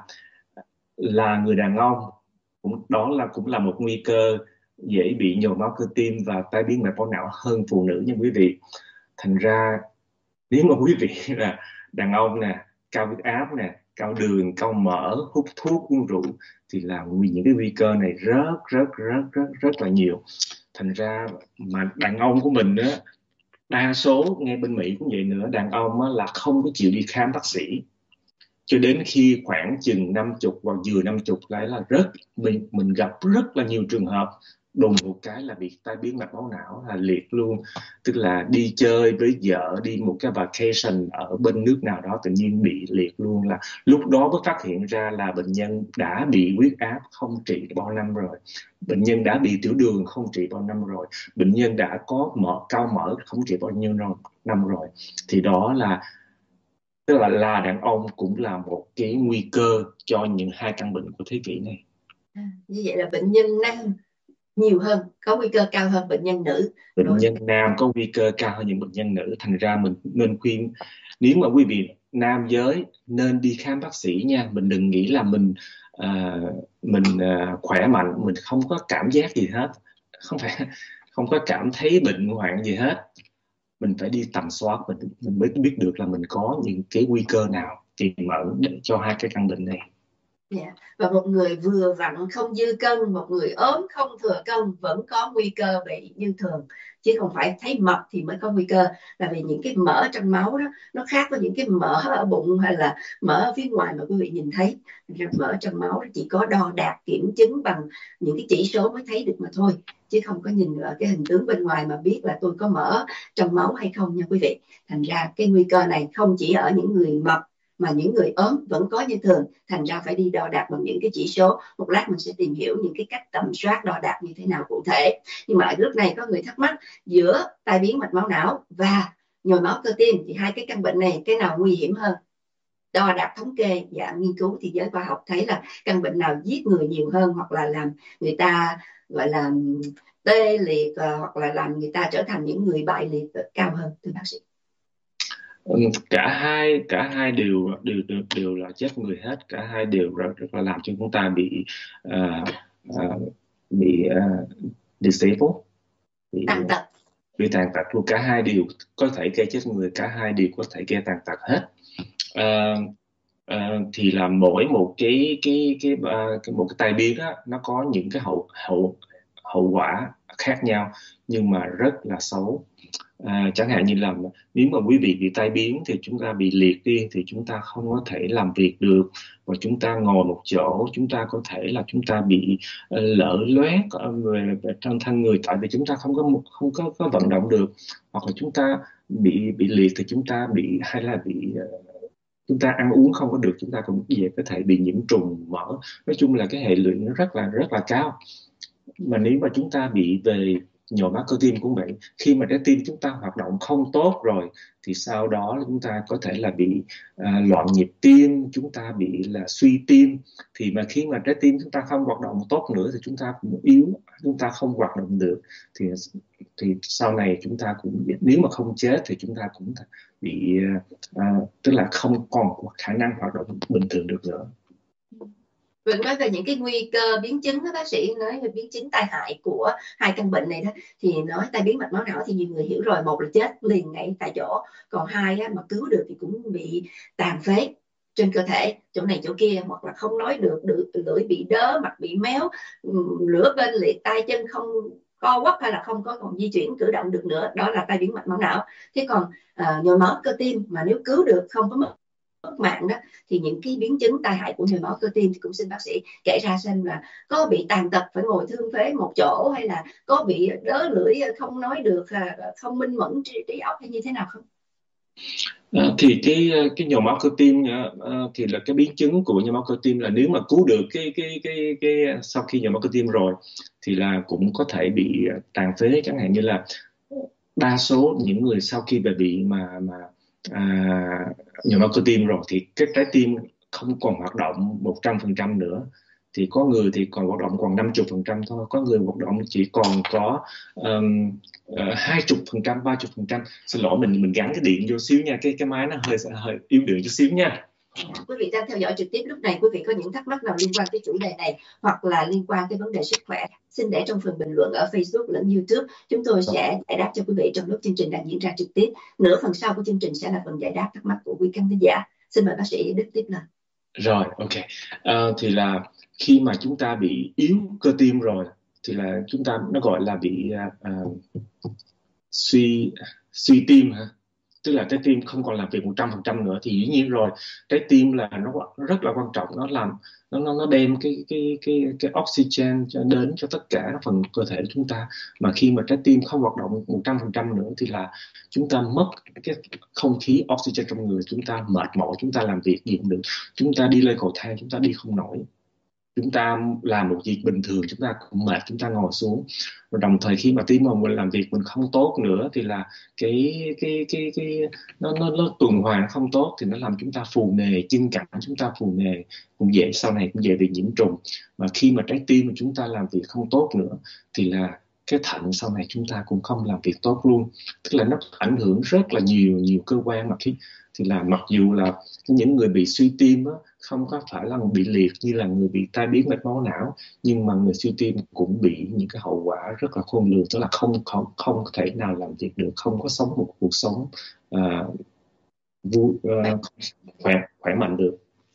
là người đàn ông cũng đó là cũng là một nguy cơ dễ bị nhồi máu cơ tim và tai biến mạch máu não hơn phụ nữ nha quý vị. Thành ra nếu mà quý vị là đàn ông nè, cao huyết áp nè, cao đường, cao mỡ, hút thuốc, uống rượu thì là những cái nguy cơ này rất rất rất rất rất là nhiều. Thành ra mà đàn ông của mình á, đa số nghe bên Mỹ cũng vậy nữa, đàn ông á, là không có chịu đi khám bác sĩ cho đến khi khoảng chừng năm chục hoặc vừa năm chục cái là rất mình mình gặp rất là nhiều trường hợp đùng một cái là bị tai biến mạch máu não, là liệt luôn. Tức là đi chơi với vợ, đi một cái vacation ở bên nước nào đó tự nhiên bị liệt luôn, là lúc đó mới phát hiện ra là bệnh nhân đã bị huyết áp không trị bao năm rồi, bệnh nhân đã bị tiểu đường không trị bao năm rồi, bệnh nhân đã có mỡ cao mỡ không trị bao nhiêu năm rồi. Thì đó là tức là là đàn ông cũng là một cái nguy cơ cho những hai căn bệnh của thế kỷ này. À, như vậy là bệnh nhân nam nhiều hơn, có nguy cơ cao hơn bệnh nhân nữ. Bệnh Rồi. nhân nam có nguy cơ cao hơn những bệnh nhân nữ. Thành ra mình nên khuyên, nếu mà quý vị nam giới nên đi khám bác sĩ nha. Mình đừng nghĩ là mình uh, mình uh, khỏe mạnh, mình không có cảm giác gì hết, không phải không có cảm thấy bệnh hoạn gì hết. mình phải đi tầm soát, mình mình mới biết được là mình có những cái nguy cơ nào tiềm ẩn để cho hai cái căn bệnh này. Yeah. Và một người vừa vặn không dư cân, một người ốm không thừa cân vẫn có nguy cơ bị như thường, chứ không phải thấy mập thì mới có nguy cơ. Là vì những cái mỡ trong máu đó nó khác với những cái mỡ ở bụng hay là mỡ ở phía ngoài mà quý vị nhìn thấy. Mỡ trong máu chỉ có đo đạc kiểm chứng bằng những cái chỉ số mới thấy được mà thôi, chứ không có nhìn ở cái hình tướng bên ngoài mà biết là tôi có mỡ trong máu hay không nha quý vị. Thành ra cái nguy cơ này không chỉ ở những người mập mà những người ốm vẫn có như thường, thành ra phải đi đo đạc bằng những cái chỉ số. Một lát mình sẽ tìm hiểu những cái cách tầm soát đo đạc như thế nào cụ thể. Nhưng mà lúc này có người thắc mắc giữa tai biến mạch máu não và nhồi máu cơ tim thì hai cái căn bệnh này cái nào nguy hiểm hơn? Đo đạc thống kê dạng nghiên cứu thì giới khoa học thấy là căn bệnh nào giết người nhiều hơn, hoặc là làm người ta gọi là tê liệt, hoặc là làm người ta trở thành những người bại liệt cao hơn, thưa bác sĩ? Cả hai cả hai đều đều đều đều là chết người hết, cả hai đều rất, rất là làm cho chúng ta bị uh, uh, bị uh, disabled, bị tàn tật bị tàn tật luôn. Cả hai đều có thể gây chết người, cả hai đều có thể gây tàn tật hết. Uh, uh, thì là mỗi một cái cái cái, uh, cái một cái tai biến đó, nó có những cái hậu hậu hậu quả khác nhau nhưng mà rất là xấu. À, chẳng hạn như là nếu mà quý vị bị tai biến thì chúng ta bị liệt đi thì chúng ta không có thể làm việc được, và chúng ta ngồi một chỗ, chúng ta có thể là chúng ta bị uh, lở loét về trong thân người, tại vì chúng ta không có không có, có vận động được, hoặc là chúng ta bị bị liệt thì chúng ta bị hay là bị uh, chúng ta ăn uống không có được, chúng ta cũng dễ có thể bị nhiễm trùng mỡ. Nói chung là cái hệ lụy nó rất là rất là cao. Mà nếu mà chúng ta bị về nhồi máu cơ tim cũng vậy, khi mà trái tim chúng ta hoạt động không tốt rồi thì sau đó chúng ta có thể là bị à, loạn nhịp tim, chúng ta bị là suy tim. Thì mà khi mà trái tim chúng ta không hoạt động tốt nữa thì chúng ta cũng yếu, chúng ta không hoạt động được, thì thì sau này chúng ta cũng, nếu mà không chết thì chúng ta cũng bị à, tức là không còn khả năng hoạt động bình thường được nữa. Vẫn nói về những cái nguy cơ biến chứng đó, bác sĩ nói về biến chứng tai hại của hai căn bệnh này đó, thì nói tai biến mạch máu não thì nhiều người hiểu rồi, một là chết liền ngay tại chỗ, còn hai á, mà cứu được thì cũng bị tàn phế trên cơ thể chỗ này chỗ kia, hoặc là không nói được, lưỡi bị đớ, mặt bị méo, lửa bên liệt, tay chân không co quắp hay là không có còn di chuyển cử động được nữa, đó là tai biến mạch máu não. Thế còn à, nhồi máu cơ tim mà nếu cứu được không có mất mất mạng đó, thì những cái biến chứng tai hại của nhồi máu cơ tim thì cũng xin bác sĩ kể ra xem là có bị tàn tật phải ngồi thương phế một chỗ, hay là có bị đớ lưỡi không nói được, không minh mẫn trí, trí óc hay như thế nào không? À, thì cái cái nhồi máu cơ tim uh, thì là cái biến chứng của nhồi máu cơ tim là nếu mà cứu được cái cái cái cái sau khi nhồi máu cơ tim rồi thì là cũng có thể bị tàn phế. Chẳng hạn như là đa số những người sau khi về bị mà mà à, nhồi máu cơ tim rồi thì cái trái tim không còn hoạt động một trăm phần trăm nữa, thì có người thì còn hoạt động còn năm mươi phần trăm thôi, có người hoạt động chỉ còn có um, hai mươi phần trăm, ba mươi phần trăm. Xin lỗi, mình mình gắn cái điện vô xíu nha, cái cái máy nó hơi hơi yếu điện chút xíu nha. Quý vị đang theo dõi trực tiếp lúc này, quý vị có những thắc mắc nào liên quan tới chủ đề này hoặc là liên quan tới vấn đề sức khỏe, xin để trong phần bình luận ở Facebook lẫn YouTube, chúng tôi sẽ giải đáp cho quý vị trong lúc chương trình đang diễn ra trực tiếp. Nửa phần sau của chương trình sẽ là phần giải đáp thắc mắc của quý khán thính giả. Xin mời bác sĩ Đức tiếp lời. Rồi, ok. Uh, thì là khi mà chúng ta bị yếu cơ tim rồi thì là chúng ta, nó gọi là bị uh, suy suy tim hả? Tức là trái tim không còn làm việc một trăm phần trăm nữa, thì dĩ nhiên rồi, trái tim là nó, nó rất là quan trọng, nó làm nó nó nó đem cái cái cái cái oxygen cho đến cho tất cả các phần cơ thể chúng ta. Mà khi mà trái tim không hoạt động một trăm phần trăm nữa thì là chúng ta mất cái không khí oxygen trong người, chúng ta mệt mỏi, chúng ta làm việc gì cũng được, chúng ta đi lên cầu thang chúng ta đi không nổi, chúng ta làm một việc bình thường chúng ta cũng mệt, chúng ta ngồi xuống. Và đồng thời khi mà tim mà mình làm việc mình không tốt nữa thì là cái cái cái cái nó nó nó tuần hoàn không tốt, thì nó làm chúng ta phù nề, chân cẳng chúng ta phù nề, cũng dễ sau này cũng dễ bị nhiễm trùng. Mà khi mà trái tim mà chúng ta làm việc không tốt nữa thì là cái thận sau này chúng ta cũng không làm việc tốt luôn. Tức là nó ảnh hưởng rất là nhiều nhiều cơ quan. Mà khi thì là mặc dù là những người bị suy tim á, không có phải là bị liệt như là người bị tai biến mạch máu não, nhưng mà người suy tim cũng bị những cái hậu quả rất là khôn lường, tức là không không không thể nào làm việc được, không có sống một cuộc sống uh, vui uh, khỏe khỏe mạnh được.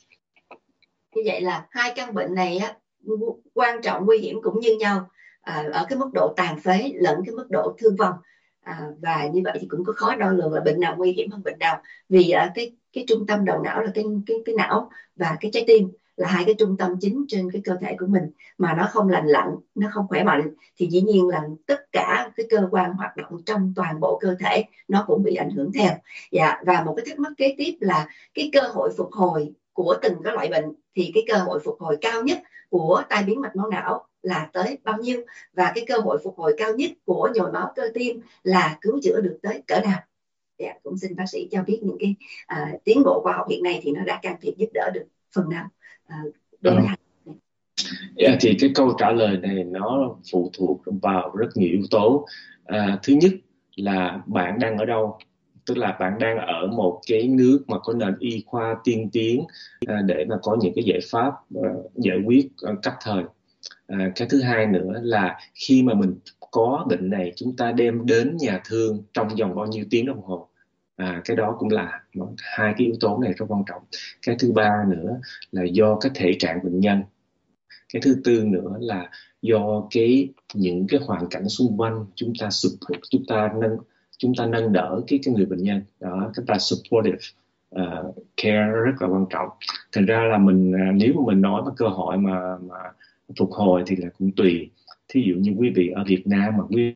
Như vậy là hai căn bệnh này á, quan trọng nguy hiểm cũng như nhau, à, ở cái mức độ tàn phế lẫn cái mức độ thương vong, à, và như vậy thì cũng có khó đo lường là bệnh nào nguy hiểm hơn bệnh nào, vì à, cái cái trung tâm đầu não là cái cái cái não và cái trái tim là hai cái trung tâm chính trên cái cơ thể của mình, mà nó không lành lặn, nó không khỏe mạnh thì dĩ nhiên là tất cả cái cơ quan hoạt động trong toàn bộ cơ thể nó cũng bị ảnh hưởng theo. Dạ, và một cái thắc mắc kế tiếp là cái cơ hội phục hồi của từng cái loại bệnh, thì cái cơ hội phục hồi cao nhất của tai biến mạch máu não là tới bao nhiêu, và cái cơ hội phục hồi cao nhất của nhồi máu cơ tim là cứu chữa được tới cỡ nào? Dạ, cũng xin bác sĩ cho biết những cái à, tiến bộ khoa học hiện nay thì nó đã can thiệp giúp đỡ được phần nào à, đối với hai. Yeah, thì cái câu trả lời này nó phụ thuộc vào rất nhiều yếu tố. À, thứ nhất là bạn đang ở đâu, tức là bạn đang ở một cái nước mà có nền y khoa tiên tiến à, để mà có những cái giải pháp à, giải quyết à, cấp thời. À, cái thứ hai nữa là khi mà mình có bệnh này, chúng ta đem đến nhà thương trong vòng bao nhiêu tiếng đồng hồ. À, cái đó cũng là hai cái yếu tố này rất quan trọng. Cái thứ ba nữa là do cái thể trạng bệnh nhân. Cái thứ tư nữa là do cái những cái hoàn cảnh xung quanh chúng ta support, chúng ta nâng chúng ta nâng đỡ cái cái người bệnh nhân đó, chúng ta supportive uh, care rất là quan trọng. Thành ra là mình nếu mà mình nói về cơ hội mà mà phục hồi thì là cũng tùy. Thí dụ như quý vị ở Việt Nam mà quý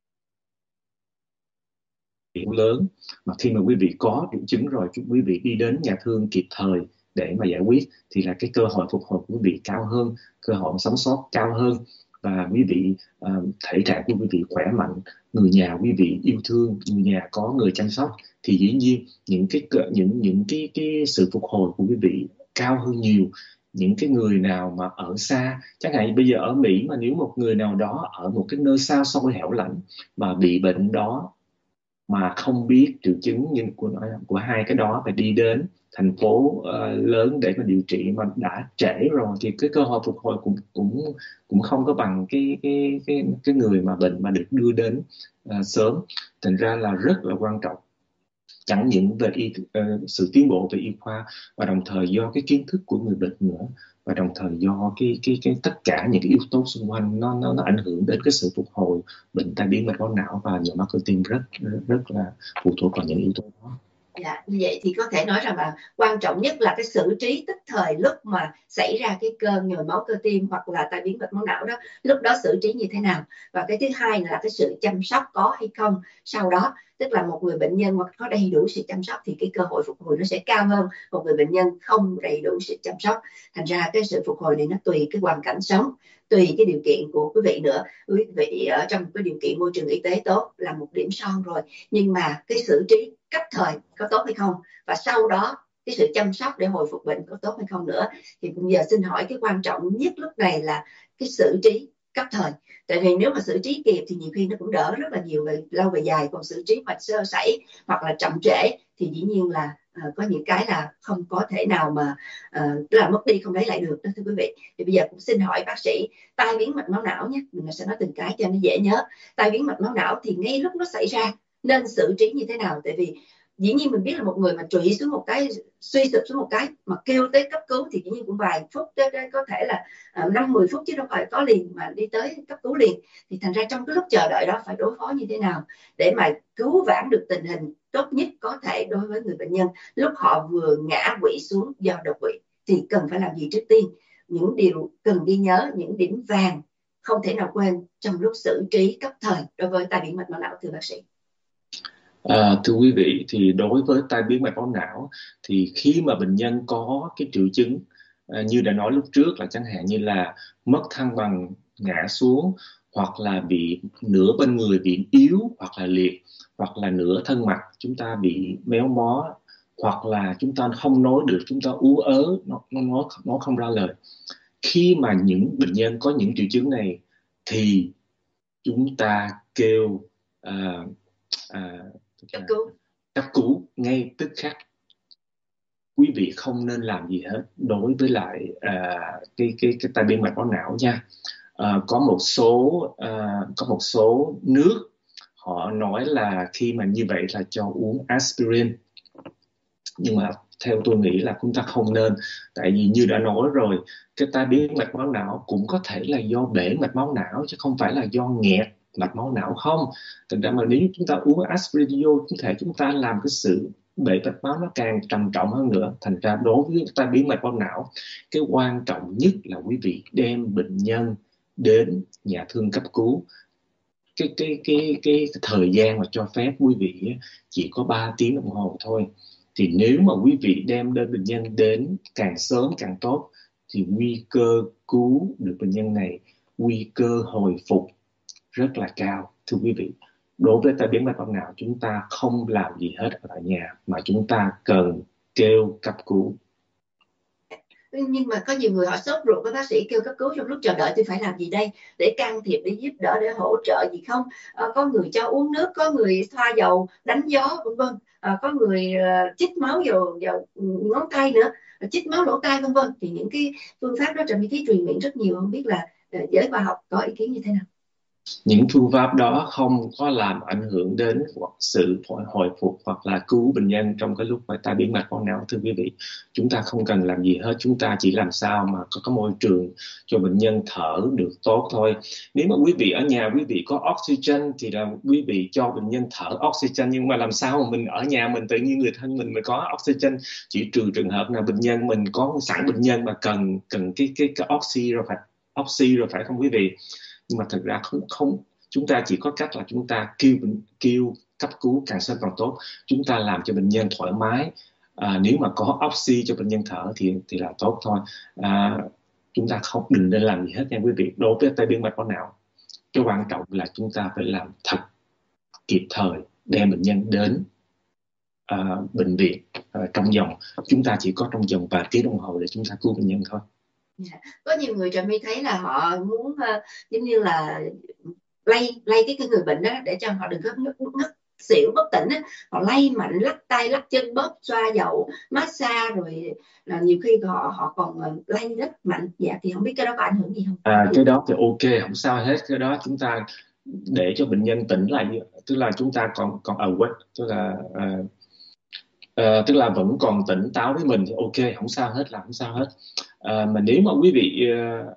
vị lớn, mà khi mà quý vị có triệu chứng rồi, quý vị đi đến nhà thương kịp thời để mà giải quyết thì là cái cơ hội phục hồi của quý vị cao hơn, cơ hội sống sót cao hơn, và quý vị uh, thể trạng của quý vị khỏe mạnh, người nhà quý vị yêu thương, người nhà có người chăm sóc, thì dĩ nhiên những cái những những cái cái sự phục hồi của quý vị cao hơn nhiều. Những cái người nào mà ở xa, chẳng hạn như bây giờ ở Mỹ, mà nếu một người nào đó ở một cái nơi xa xôi hẻo lánh mà bị bệnh đó mà không biết triệu chứng như của của hai cái đó, phải đi đến thành phố uh, lớn để mà điều trị, mà đã trễ rồi thì cái cơ hội phục hồi cũng cũng cũng không có bằng cái cái cái cái người mà bệnh mà được đưa đến uh, sớm. Thành ra là rất là quan trọng, chẳng những về y, uh, sự tiến bộ về y khoa, và đồng thời do cái kiến thức của người bệnh nữa, và đồng thời do cái cái cái tất cả những cái yếu tố xung quanh nó nó nó ảnh hưởng đến cái sự phục hồi bệnh tai biến mạch máu não và nhồi máu cơ tim, rất rất, rất là phụ thuộc vào những yếu tố đó. Dạ, như vậy thì có thể nói rằng là quan trọng nhất là cái xử trí tức thời lúc mà xảy ra cái cơn nhồi máu cơ tim hoặc là tai biến mạch máu não đó, lúc đó xử trí như thế nào. Và cái thứ hai là cái sự chăm sóc có hay không sau đó, tức là một người bệnh nhân mà có đầy đủ sự chăm sóc thì cái cơ hội phục hồi nó sẽ cao hơn một người bệnh nhân không đầy đủ sự chăm sóc. Thành ra cái sự phục hồi này nó tùy cái hoàn cảnh sống, tùy cái điều kiện của quý vị nữa. Quý vị ở trong cái điều kiện môi trường y tế tốt là một điểm son rồi, nhưng mà cái xử trí cấp thời có tốt hay không, và sau đó cái sự chăm sóc để hồi phục bệnh có tốt hay không nữa. Thì bây giờ xin hỏi cái quan trọng nhất lúc này là cái xử trí cấp thời, tại vì nếu mà xử trí kịp thì nhiều khi nó cũng đỡ rất là nhiều về lâu về dài, còn xử trí mà sơ sẩy hoặc là chậm trễ thì dĩ nhiên là uh, có những cái là không có thể nào mà uh, là mất đi không lấy lại được đó thưa quý vị. Thì bây giờ cũng xin hỏi bác sĩ, tai biến mạch máu não nhé, mình sẽ nói từng cái cho nó dễ nhớ. Tai biến mạch máu não thì ngay lúc nó xảy ra nên xử trí như thế nào? Tại vì dĩ nhiên mình biết là một người mà trụy xuống một cái, suy sụp xuống một cái mà kêu tới cấp cứu thì dĩ nhiên cũng vài phút, có thể là năm mười phút chứ đâu phải có liền mà đi tới cấp cứu liền. Thì thành ra trong cái lúc chờ đợi đó phải đối phó như thế nào để mà cứu vãn được tình hình tốt nhất có thể đối với người bệnh nhân lúc họ vừa ngã quỵ xuống do đột quỵ, thì cần phải làm gì trước tiên, những điều cần ghi nhớ, những điểm vàng không thể nào quên trong lúc xử trí cấp thời đối với tai biến mạch máu não thưa bác sĩ? À, thưa quý vị, thì đối với tai biến mạch máu não thì khi mà bệnh nhân có cái triệu chứng à, như đã nói lúc trước, là chẳng hạn như là mất thăng bằng, ngã xuống, hoặc là bị nửa bên người bị yếu hoặc là liệt, hoặc là nửa thân mặt chúng ta bị méo mó, hoặc là chúng ta không nói được, chúng ta ú ớ, nó nó nói nó không ra lời. Khi mà những bệnh nhân có những triệu chứng này thì chúng ta kêu à, à, cấp cứu. cấp cứu ngay tức khắc. Quý vị không nên làm gì hết đối với lại à, cái cái cái tai biến mạch máu não nha. À, có một số à, có một số nước họ nói là khi mà như vậy là cho uống aspirin, nhưng mà theo tôi nghĩ là chúng ta không nên, tại vì như đã nói rồi, cái tai biến mạch máu não cũng có thể là do bể mạch máu não chứ không phải là do nghẹt mạch máu não không. Thành ra mà nếu chúng ta uống aspirin vô có thể chúng ta làm cái sự bể mạch máu nó càng trầm trọng hơn nữa. Thành ra đối với tai biến mạch máu não, cái quan trọng nhất là quý vị đem bệnh nhân đến nhà thương cấp cứu. Cái cái cái cái, cái thời gian mà cho phép quý vị chỉ có ba tiếng đồng hồ thôi. Thì nếu mà quý vị đem đến bệnh nhân đến càng sớm càng tốt thì nguy cơ cứu được bệnh nhân này, nguy cơ hồi phục rất là cao. Thưa quý vị, đối với tai biến mạch máu não chúng ta không làm gì hết ở tại nhà mà chúng ta cần kêu cấp cứu. Nhưng mà có nhiều người họ sốt ruột với bác sĩ kêu cấp cứu, trong lúc chờ đợi tôi phải làm gì đây, để can thiệp, để giúp đỡ, để hỗ trợ gì không? À, có người cho uống nước, có người thoa dầu đánh gió vân vân, à, có người uh, chích máu vào vào ngón tay nữa, chích máu lỗ tai vân vân. Thì những cái phương pháp đó Trà My thấy truyền miệng rất nhiều, không biết là uh, giới khoa học có ý kiến như thế nào? Những phương pháp đó không có làm ảnh hưởng đến sự hồi phục hoặc là cứu bệnh nhân trong cái lúc phải tai biến mạch máu não. Thưa quý vị, chúng ta không cần làm gì hết, chúng ta chỉ làm sao mà có cái môi trường cho bệnh nhân thở được tốt thôi. Nếu mà quý vị ở nhà quý vị có oxygen thì là quý vị cho bệnh nhân thở oxygen, nhưng mà làm sao mà mình ở nhà mình tự nhiên người thân mình mới có oxygen, chỉ trừ trường hợp nào bệnh nhân mình có sẵn bệnh nhân mà cần cần cái cái cái oxy rồi phải oxy rồi phải không quý vị? Nhưng mà thật ra không không chúng ta chỉ có cách là chúng ta kêu kêu cấp cứu càng sớm càng tốt. Chúng ta làm cho bệnh nhân thoải mái. À, nếu mà có oxy cho bệnh nhân thở thì thì là tốt thôi. À, chúng ta không đừng nên làm gì hết nha quý vị. Đối với tai biến mạch máu não, cái quan trọng là chúng ta phải làm thật kịp thời, đem bệnh nhân đến à, bệnh viện à, trong vòng chúng ta chỉ có trong vòng vài tiếng đồng hồ để chúng ta cứu bệnh nhân thôi. Yeah. Có nhiều người Trà My thấy là họ muốn uh, giống như là lay lay cái, cái người bệnh đó để cho họ đừng có ngất, ngất xỉu bất tỉnh á. Họ lay mạnh, lắc tay lắc chân, bóp xoa dầu, massage, rồi là nhiều khi họ họ còn lay rất mạnh. Dạ thì không biết cái đó có ảnh hưởng gì không? À, cái đó thì ok, không sao hết. Cái đó chúng ta để cho bệnh nhân tỉnh lại, tức là chúng ta còn còn awake, tức là uh, uh, tức là vẫn còn tỉnh táo với mình thì ok, không sao hết, là không sao hết. Uh, mà nếu mà quý vị uh,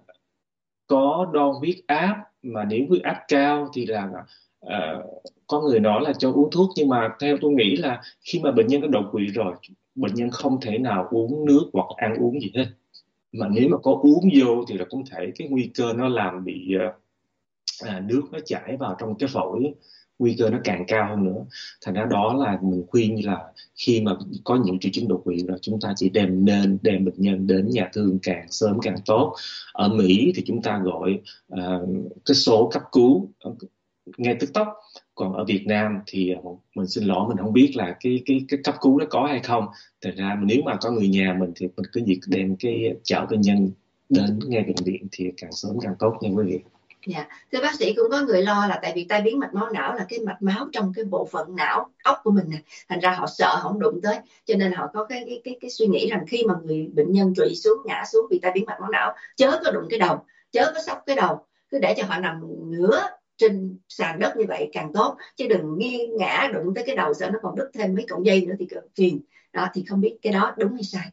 có đo huyết áp, mà nếu huyết áp cao thì là uh, có người nói là cho uống thuốc, nhưng mà theo tôi nghĩ là khi mà bệnh nhân có đột quỵ rồi, bệnh nhân không thể nào uống nước hoặc ăn uống gì hết. Mà nếu mà có uống vô thì là cũng thể cái nguy cơ nó làm bị uh, à, nước nó chảy vào trong cái phổi, nguy cơ nó càng cao hơn nữa. Thành ra đó là mình khuyên như là khi mà có những triệu chứng đột quỵ rồi chúng ta chỉ đem nên đem bệnh nhân đến nhà thương càng sớm càng tốt. Ở Mỹ thì chúng ta gọi uh, cái số cấp cứu ngay tức tốc, còn ở Việt Nam thì mình xin lỗi mình không biết là cái cái cái cấp cứu đó có hay không. Thật ra nếu mà có người nhà mình thì mình cứ việc đem cái chở bệnh nhân đến ngay bệnh viện thì càng sớm càng tốt nha quý vị. Dạ, thưa bác sĩ, cũng có người lo là tại vì tai biến mạch máu não là cái mạch máu trong cái bộ phận não óc của mình nè, thành ra họ sợ không đụng tới, cho nên họ có cái cái cái, cái suy nghĩ rằng khi mà người bệnh nhân trụy xuống, ngã xuống vì tai biến mạch máu não, chớ có đụng cái đầu, chớ có sốc cái đầu, cứ để cho họ nằm ngửa trên sàn đất như vậy càng tốt, chứ đừng nghiêng ngã đụng tới cái đầu, sợ nó còn đứt thêm mấy cọng dây nữa thì phiền. Đó thì không biết cái đó đúng hay sai?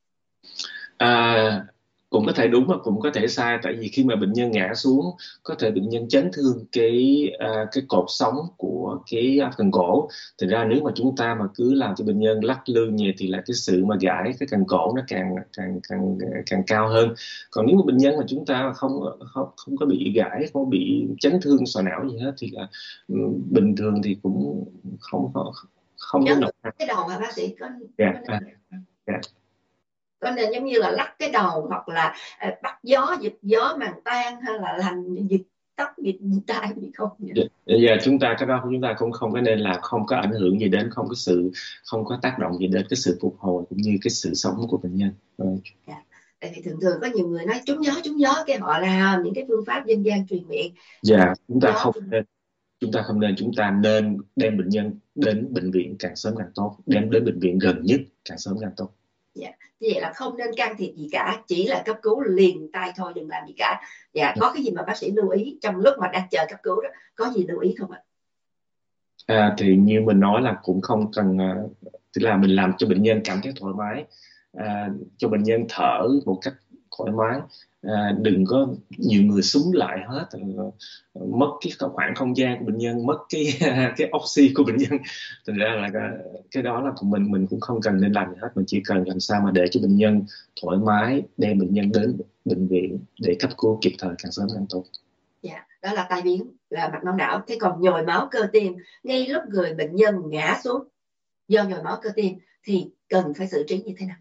À, cũng có thể đúng mà cũng có thể sai, tại vì khi mà bệnh nhân ngã xuống có thể bệnh nhân chấn thương cái uh, cái cột sống của cái cần cổ. Thực ra nếu mà chúng ta mà cứ làm cho bệnh nhân lắc lư nhẹ thì là cái sự mà gãy cái cần cổ nó càng càng càng càng cao hơn. Còn nếu mà bệnh nhân mà chúng ta không không không có bị gãy, không bị chấn thương sọ não gì hết thì là um, bình thường thì cũng không có không có nặng. Cái đầu hả bác sĩ? Có, Yeah. có À, yeah. có nên giống như là lắc cái đầu hoặc là uh, bắt gió, giật gió màng tan, hay là làm giật tóc, giật tai gì không? Giờ yeah, yeah, chúng ta cái đó chúng ta cũng không có nên là không có ảnh hưởng gì đến, không có sự không có tác động gì đến cái sự phục hồi cũng như cái sự sống của bệnh nhân. Yeah. Tại vì thường thường có nhiều người nói trúng gió trúng gió cái họ làm những cái phương pháp dân gian truyền miệng. Dạ, chúng ta Gió không nên chúng ta không nên chúng ta nên đem bệnh nhân đến bệnh viện càng sớm càng tốt, đem đến bệnh viện gần nhất càng sớm càng tốt. Dạ. Như vậy là không nên can thiệp gì cả, chỉ là cấp cứu liền tay thôi, đừng làm gì cả. Dạ, có cái gì mà bác sĩ lưu ý trong lúc mà đang chờ cấp cứu đó, có gì lưu ý không ạ? À, thì như mình nói là cũng không cần, à, tức là mình làm cho bệnh nhân cảm thấy thoải mái, à, cho bệnh nhân thở một cách thoải mái, à, đừng có nhiều người súng lại hết, à, mất cái khoảng không gian của bệnh nhân, mất cái cái oxy của bệnh nhân. Thành ra là cái, cái đó là của mình mình cũng không cần nên làm gì hết, mình chỉ cần làm sao mà để cho bệnh nhân thoải mái, đem bệnh nhân đến bệnh viện để cấp cứu kịp thời càng sớm càng tốt. Dạ, đó là tai biến là mạch máu não. Thế còn nhồi máu cơ tim ngay lúc người bệnh nhân ngã xuống do nhồi máu cơ tim thì cần phải xử trí như thế nào?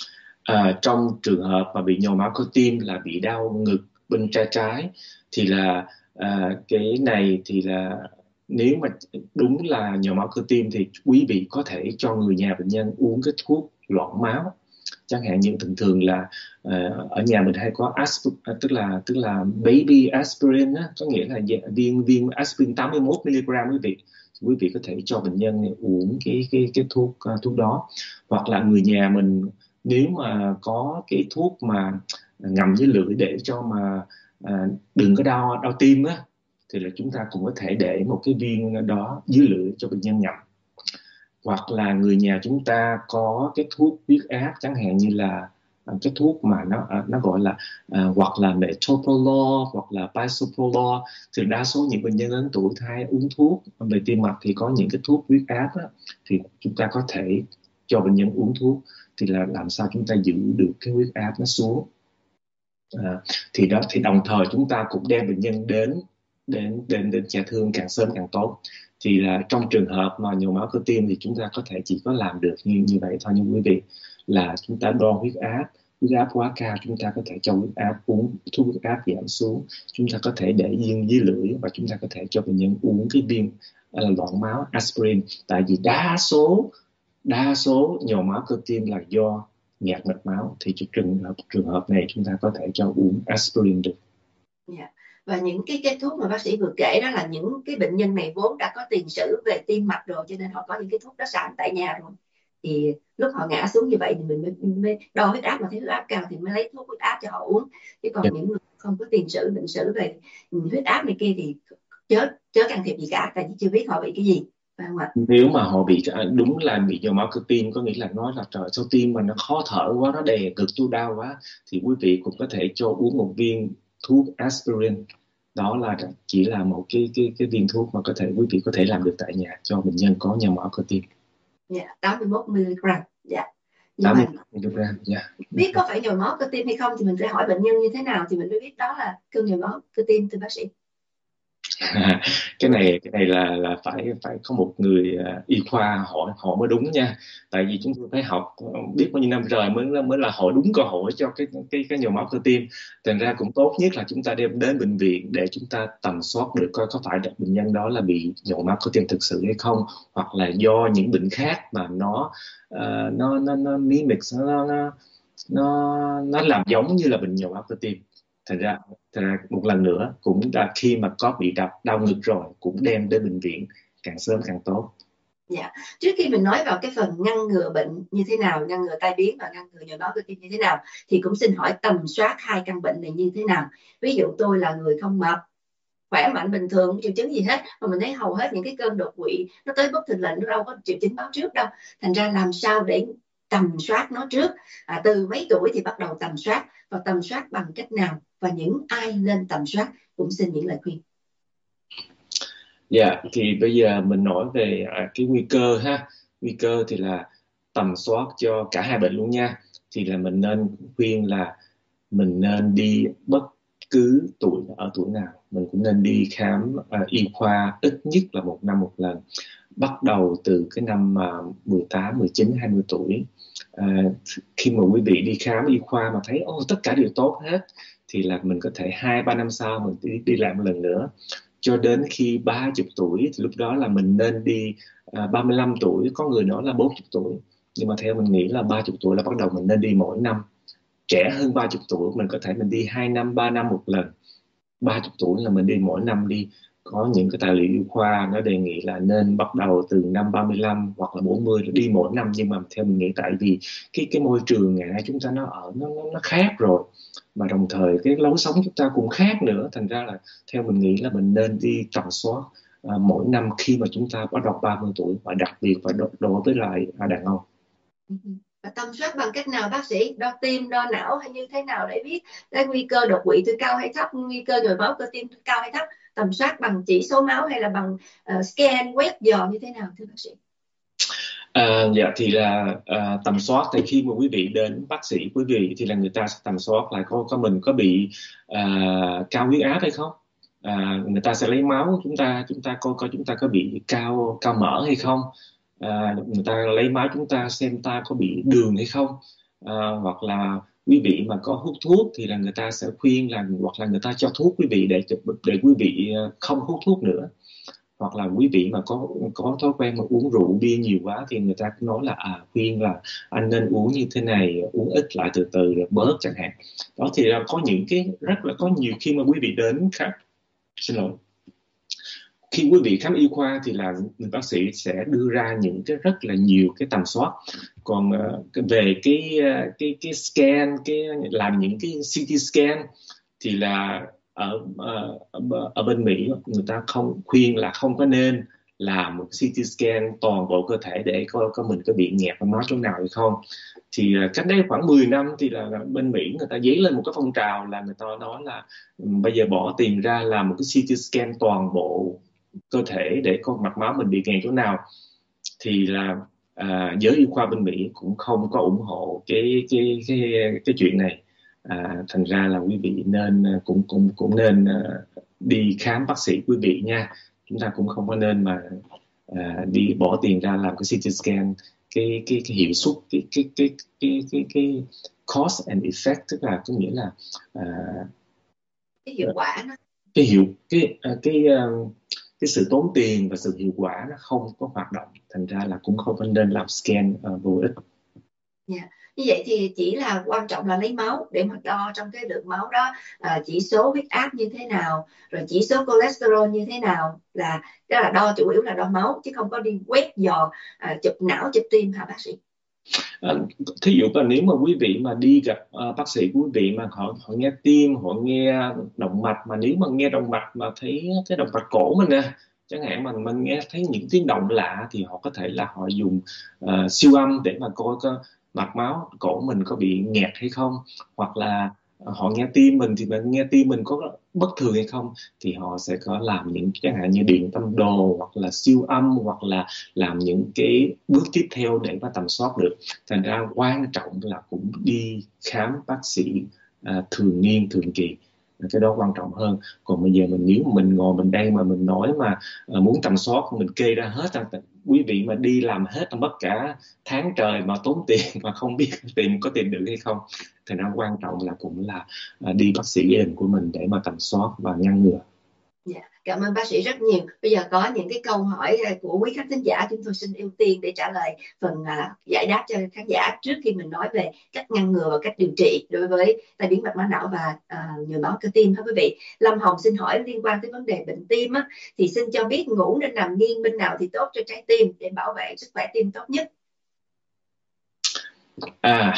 À, trong trường hợp mà bị nhồi máu cơ tim là bị đau ngực bên trái trái thì là, à, cái này thì là nếu mà đúng là nhồi máu cơ tim thì quý vị có thể cho người nhà bệnh nhân uống cái thuốc loãng máu, chẳng hạn như thường thường là, à, ở nhà mình hay có aspirin, tức là tức là baby aspirin á, có nghĩa là viên viên aspirin tám mươi mốt mi-li-gam quý vị quý vị có thể cho bệnh nhân này uống cái cái cái thuốc uh, thuốc đó, hoặc là người nhà mình nếu mà có cái thuốc mà ngậm dưới lưỡi để cho mà, à, đừng có đau đau tim á, thì là chúng ta cũng có thể để một cái viên đó dưới lưỡi cho bệnh nhân ngậm. Hoặc là người nhà chúng ta có cái thuốc huyết áp, chẳng hạn như là, à, cái thuốc mà nó à, nó gọi là, à, hoặc là metoprolol hoặc là bisoprolol, thì đa số những bệnh nhân lớn tuổi hay uống thuốc về tim mạch thì có những cái thuốc huyết áp đó, thì chúng ta có thể cho bệnh nhân uống thuốc, thì là làm sao chúng ta giữ được cái huyết áp nó xuống. À, thì đó thì đồng thời chúng ta cũng đem bệnh nhân đến đến đến đến chữa thương càng sớm càng tốt. Thì là trong trường hợp mà nhồi máu cơ tim thì chúng ta có thể chỉ có làm được như như vậy thôi, nhưng quý vị là chúng ta đo huyết áp, huyết áp quá cao chúng ta có thể cho huyết áp uống thuốc huyết áp giảm xuống, chúng ta có thể để viên dưới lưỡi và chúng ta có thể cho bệnh nhân uống cái viên uh, loãng máu aspirin. Tại vì đa số đa số nhồi máu cơ tim là do nhạt mạch máu, thì trong trường hợp trường hợp này chúng ta có thể cho uống aspirin được. Yeah. Và những cái cái thuốc mà bác sĩ vừa kể đó là những cái bệnh nhân này vốn đã có tiền sử về tim mạch rồi, cho nên họ có những cái thuốc đó sẵn tại nhà rồi, thì lúc họ ngã xuống như vậy thì mình mới, mới đo huyết áp, mà thấy huyết áp cao thì mới lấy thuốc huyết áp cho họ uống. Chứ còn Yeah. những người không có tiền sử bệnh sử về huyết áp này kia thì chớ chớ can thiệp gì cả, tại vì chưa biết họ bị cái gì, phải không ạ? Nếu mà họ bị đúng là bị nhồi máu cơ tim, có nghĩa là nói là trời sao tim mà nó khó thở quá, nó đè cực tôi đau quá, thì quý vị cũng có thể cho uống một viên thuốc aspirin. Đó là chỉ là một cái cái cái viên thuốc mà có thể quý vị có thể làm được tại nhà cho bệnh nhân có nhồi máu cơ tim. Dạ, tám mươi mốt mi-li-gam. Dạ. Nhưng tám mươi mà mi-li-gam, dạ. biết có phải nhồi máu cơ tim hay không thì mình phải hỏi bệnh nhân như thế nào thì mình mới biết đó là cơn nhồi máu cơ tim, thưa bác sĩ. cái này cái này là là phải phải có một người uh, y khoa hỏi họ mới đúng nha, tại vì chúng tôi phải học biết bao nhiêu năm rồi mới mới là hỏi đúng câu hỏi cho cái cái cái nhồi máu cơ tim. Thành ra cũng tốt nhất là chúng ta đem đến bệnh viện để chúng ta tầm soát được coi có phải bệnh nhân đó là bị nhồi máu cơ tim thực sự hay không, hoặc là do những bệnh khác mà nó uh, nó nó nó mimics nó nó nó nó làm giống như là bệnh nhồi máu cơ tim. Thành ra, thành ra một lần nữa cũng là khi mà có bị đập đau ngực rồi cũng đem đến bệnh viện càng sớm càng tốt. Dạ. Trước khi mình nói vào cái phần ngăn ngừa bệnh như thế nào, ngăn ngừa tai biến và ngăn ngừa nhồi máu cơ tim như thế nào, thì cũng xin hỏi tầm soát hai căn bệnh này như thế nào. Ví dụ tôi là người không mập, khỏe mạnh bình thường, không triệu chứng gì hết, mà mình thấy hầu hết những cái cơn đột quỵ nó tới bất thình lình, nó đâu có triệu chứng báo trước đâu. Thành ra làm sao để tầm soát nó trước, à, từ mấy tuổi thì bắt đầu tầm soát, và tầm soát bằng cách nào, và những ai nên tầm soát, cũng xin những lời khuyên. Dạ, yeah, thì bây giờ mình nói về à, cái nguy cơ ha. Nguy cơ thì là tầm soát cho cả hai bệnh luôn nha. Thì là mình nên khuyên là mình nên đi bất cứ tuổi ở tuổi nào, mình cũng nên đi khám à, y khoa ít nhất là một năm một lần. Bắt đầu từ cái năm mà mười tám, mười chín, hai mươi tuổi. À, khi mà quý vị đi khám y khoa mà thấy oh, tất cả đều tốt hết, thì là mình có thể hai ba năm sau mình đi, đi làm một lần nữa. Cho đến khi ba mươi tuổi thì lúc đó là mình nên đi, à, ba mươi lăm tuổi, có người nói là bốn mươi tuổi, nhưng mà theo mình nghĩ là ba mươi tuổi là bắt đầu mình nên đi mỗi năm. trẻ hơn ba mươi tuổi mình có thể mình đi hai năm ba năm một lần, ba mươi tuổi là mình đi mỗi năm đi. Có những cái tài liệu y khoa nó đề nghị là nên bắt đầu từ năm ba mươi lăm hoặc là bốn mươi đi mỗi năm, nhưng mà theo mình nghĩ tại vì cái cái môi trường ngày nay chúng ta nó ở nó nó, nó khác rồi, mà đồng thời cái lối sống chúng ta cũng khác nữa, thành ra là theo mình nghĩ là mình nên đi tầm soát à, mỗi năm khi mà chúng ta bắt đầu ba mươi tuổi, và đặc biệt phải đối, đối với lại à, đàn ông. Và tầm soát bằng cách nào bác sĩ? Đo tim, đo não hay như thế nào để biết cái nguy cơ đột quỵ tôi cao hay thấp, nguy cơ nhồi máu cơ tim tôi cao hay thấp? Tầm soát bằng chỉ số máu hay là bằng uh, scan, quét dò như thế nào thưa bác sĩ? À, dạ thì là à, tầm soát thì khi mà quý vị đến bác sĩ quý vị thì là người ta sẽ tầm soát là có có mình có bị à, cao huyết áp hay không, à, người ta sẽ lấy máu chúng ta chúng ta coi coi chúng ta có bị cao cao mỡ hay không, à, người ta lấy máu chúng ta xem ta có bị đường hay không, à, hoặc là quý vị mà có hút thuốc thì là người ta sẽ khuyên là hoặc là người ta cho thuốc quý vị để để quý vị không hút thuốc nữa. Hoặc là quý vị mà có có thói quen mà uống rượu bia nhiều quá thì người ta cũng nói là à khuyên là anh nên uống như thế này, uống ít lại từ từ rồi bớt chẳng hạn. Đó thì là có những cái rất là có nhiều khi mà quý vị đến khám xin lỗi khi quý vị khám y khoa thì là người bác sĩ sẽ đưa ra những cái rất là nhiều cái tầm soát. Còn uh, về cái uh, cái cái scan cái làm những cái xê tê scan thì là ở, ở ở bên Mỹ người ta không khuyên là không có nên làm một xê tê scan toàn bộ cơ thể để coi có mình có bị nghẹt máu chỗ nào hay không. Thì cách đây khoảng mười năm thì là bên Mỹ người ta dấy lên một cái phong trào là người ta nói là bây giờ bỏ tiền ra làm một cái xê tê scan toàn bộ cơ thể để coi mạch máu mình bị nghẹt chỗ nào. Thì là à, giới y khoa bên Mỹ cũng không có ủng hộ cái cái cái cái chuyện này. À, thành ra là quý vị nên cũng cũng cũng nên uh, đi khám bác sĩ quý vị nha. Chúng ta cũng không có nên mà uh, đi bỏ tiền ra làm cái xê tê scan. Cái cái cái hiệu suất cái cái cái cái cái cái cost and effect, tức là có nghĩa là uh, cái hiệu quả nó cái hiệu cái uh, cái uh, cái sự tốn tiền và sự hiệu quả nó không có hoạt động, thành ra là cũng không nên làm scan uh, vô ích. Yeah. Như vậy thì chỉ là quan trọng là lấy máu để mà đo trong cái lượng máu đó à, chỉ số huyết áp như thế nào, rồi chỉ số cholesterol như thế nào, là đó là đo chủ yếu là đo máu chứ không có đi quét dò à, chụp não chụp tim hả bác sĩ? À, thí dụ là nếu mà quý vị mà đi gặp uh, bác sĩ quý vị mà họ họ nghe tim, họ nghe động mạch, mà nếu mà nghe động mạch mà thấy cái động mạch cổ mình nè chẳng hạn, mà mình nghe thấy những tiếng động lạ thì họ có thể là họ dùng uh, siêu âm để mà coi coi mạch máu cổ mình có bị nghẹt hay không, hoặc là họ nghe tim mình thì mình nghe tim mình có bất thường hay không, thì họ sẽ có làm những chẳng hạn như điện tâm đồ hoặc là siêu âm hoặc là làm những cái bước tiếp theo để mà tầm soát được. Thành ra quan trọng là cũng đi khám bác sĩ à, thường niên thường kỳ, cái đó quan trọng hơn. Còn bây giờ mình nếu mà mình ngồi mình đây mà mình nói mà à, muốn tầm soát mình kê ra hết, quý vị mà đi làm hết mất cả tháng trời mà tốn tiền mà không biết tìm có tìm được hay không. Thì nó quan trọng là cũng là à, đi bác sĩ gia đình của mình để mà tầm soát và ngăn ngừa. Yeah. Cảm ơn bác sĩ rất nhiều. Bây giờ có những cái câu hỏi của quý khán thính giả, chúng tôi xin ưu tiên để trả lời phần à, giải đáp cho khán giả trước khi mình nói về cách ngăn ngừa và cách điều trị đối với tai biến mạch máu não và à, nhồi máu cơ tim. Thưa quý vị, Lâm Hồng xin hỏi liên quan tới vấn đề bệnh tim á, thì xin cho biết ngủ nên nằm nghiêng bên nào thì tốt cho trái tim để bảo vệ sức khỏe tim tốt nhất? À,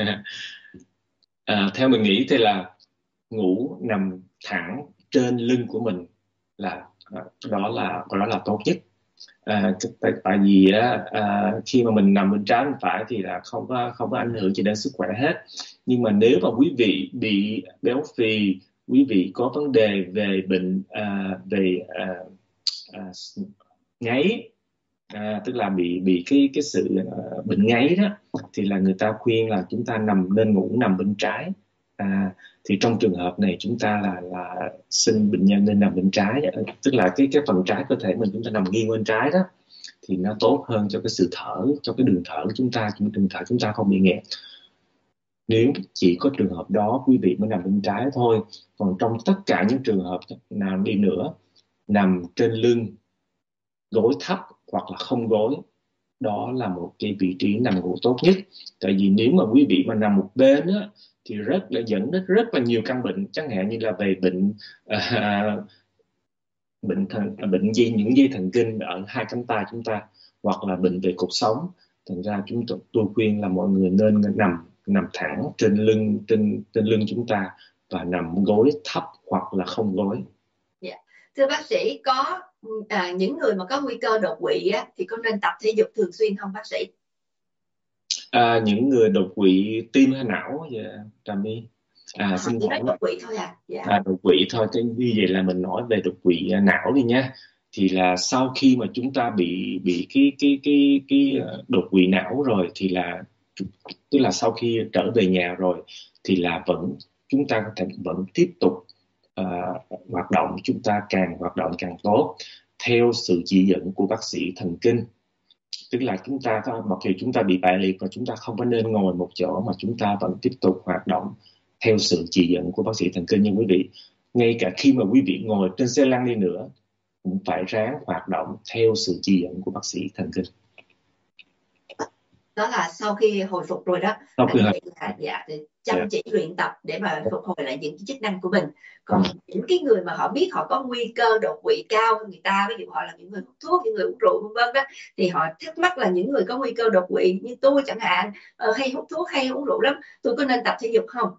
à theo mình nghĩ thì là ngủ nằm thẳng trên lưng của mình là đó là đó là tốt nhất. À, tại, tại vì á, à, khi mà mình nằm bên trái bên phải thì là không có không có ảnh hưởng gì đến sức khỏe hết. Nhưng mà nếu mà quý vị bị béo phì, quý vị có vấn đề về bệnh à, về à, à, ngáy, à, tức là bị bị cái cái sự uh, bệnh ngáy đó, thì là người ta khuyên là chúng ta nằm nên ngủ nằm bên trái. À, thì trong trường hợp này chúng ta là là xin bệnh nhân nên nằm bên trái, tức là cái cái phần trái cơ thể mình chúng ta nằm nghiêng bên trái đó, thì nó tốt hơn cho cái sự thở, cho cái đường thở của chúng ta, đường thở chúng ta không bị nghẹt. Nếu chỉ có trường hợp đó quý vị mới nằm bên trái thôi. Còn trong tất cả những trường hợp nào đi nữa, nằm trên lưng, gối thấp hoặc là không gối, đó là một cái vị trí nằm ngủ tốt nhất. Tại vì nếu mà quý vị mà nằm một bên á, thì rất là dẫn đến rất là nhiều căn bệnh, chẳng hạn như là về bệnh à, bệnh thần bệnh dây những dây thần kinh ở hai cánh tay chúng ta, hoặc là bệnh về cột sống. Thành ra chúng tôi, tôi khuyên là mọi người nên nằm nằm thẳng trên lưng trên trên lưng chúng ta, và nằm gối thấp hoặc là không gối. Yeah. Thưa bác sĩ, có à, những người mà có nguy cơ đột quỵ á, thì có nên tập thể dục thường xuyên không bác sĩ? À, những người đột quỵ tim hay não vậy Trà My? À, À, xin chỉ hỏi nói đột quỵ thôi à? Dạ. à, đột quỵ thôi. Cái như vậy là mình nói về đột quỵ não đi nha. Thì là sau khi mà chúng ta bị bị cái cái cái cái đột quỵ não rồi, thì là tức là sau khi trở về nhà rồi thì là vẫn chúng ta có thể vẫn tiếp tục uh, hoạt động. Chúng ta càng hoạt động càng tốt theo sự chỉ dẫn của bác sĩ thần kinh. Tức là chúng ta có, mặc dù chúng ta bị bại liệt và chúng ta không có nên ngồi một chỗ, mà chúng ta vẫn tiếp tục hoạt động theo sự chỉ dẫn của bác sĩ thần kinh. Nhưng quý vị, ngay cả khi mà quý vị ngồi trên xe lăn đi nữa, cũng phải ráng hoạt động theo sự chỉ dẫn của bác sĩ thần kinh. Đó là sau khi hồi phục rồi đó, Sau khi là, dạ, chăm chỉ luyện tập để mà phục hồi lại những cái chức năng của mình. Còn những cái người mà họ biết họ có nguy cơ đột quỵ cao hơn người ta, ví dụ họ là những người hút thuốc, những người uống rượu vân vân đó, thì họ thắc mắc là những người có nguy cơ đột quỵ như tôi chẳng hạn, hay hút thuốc hay uống rượu lắm, tôi có nên tập thể dục không?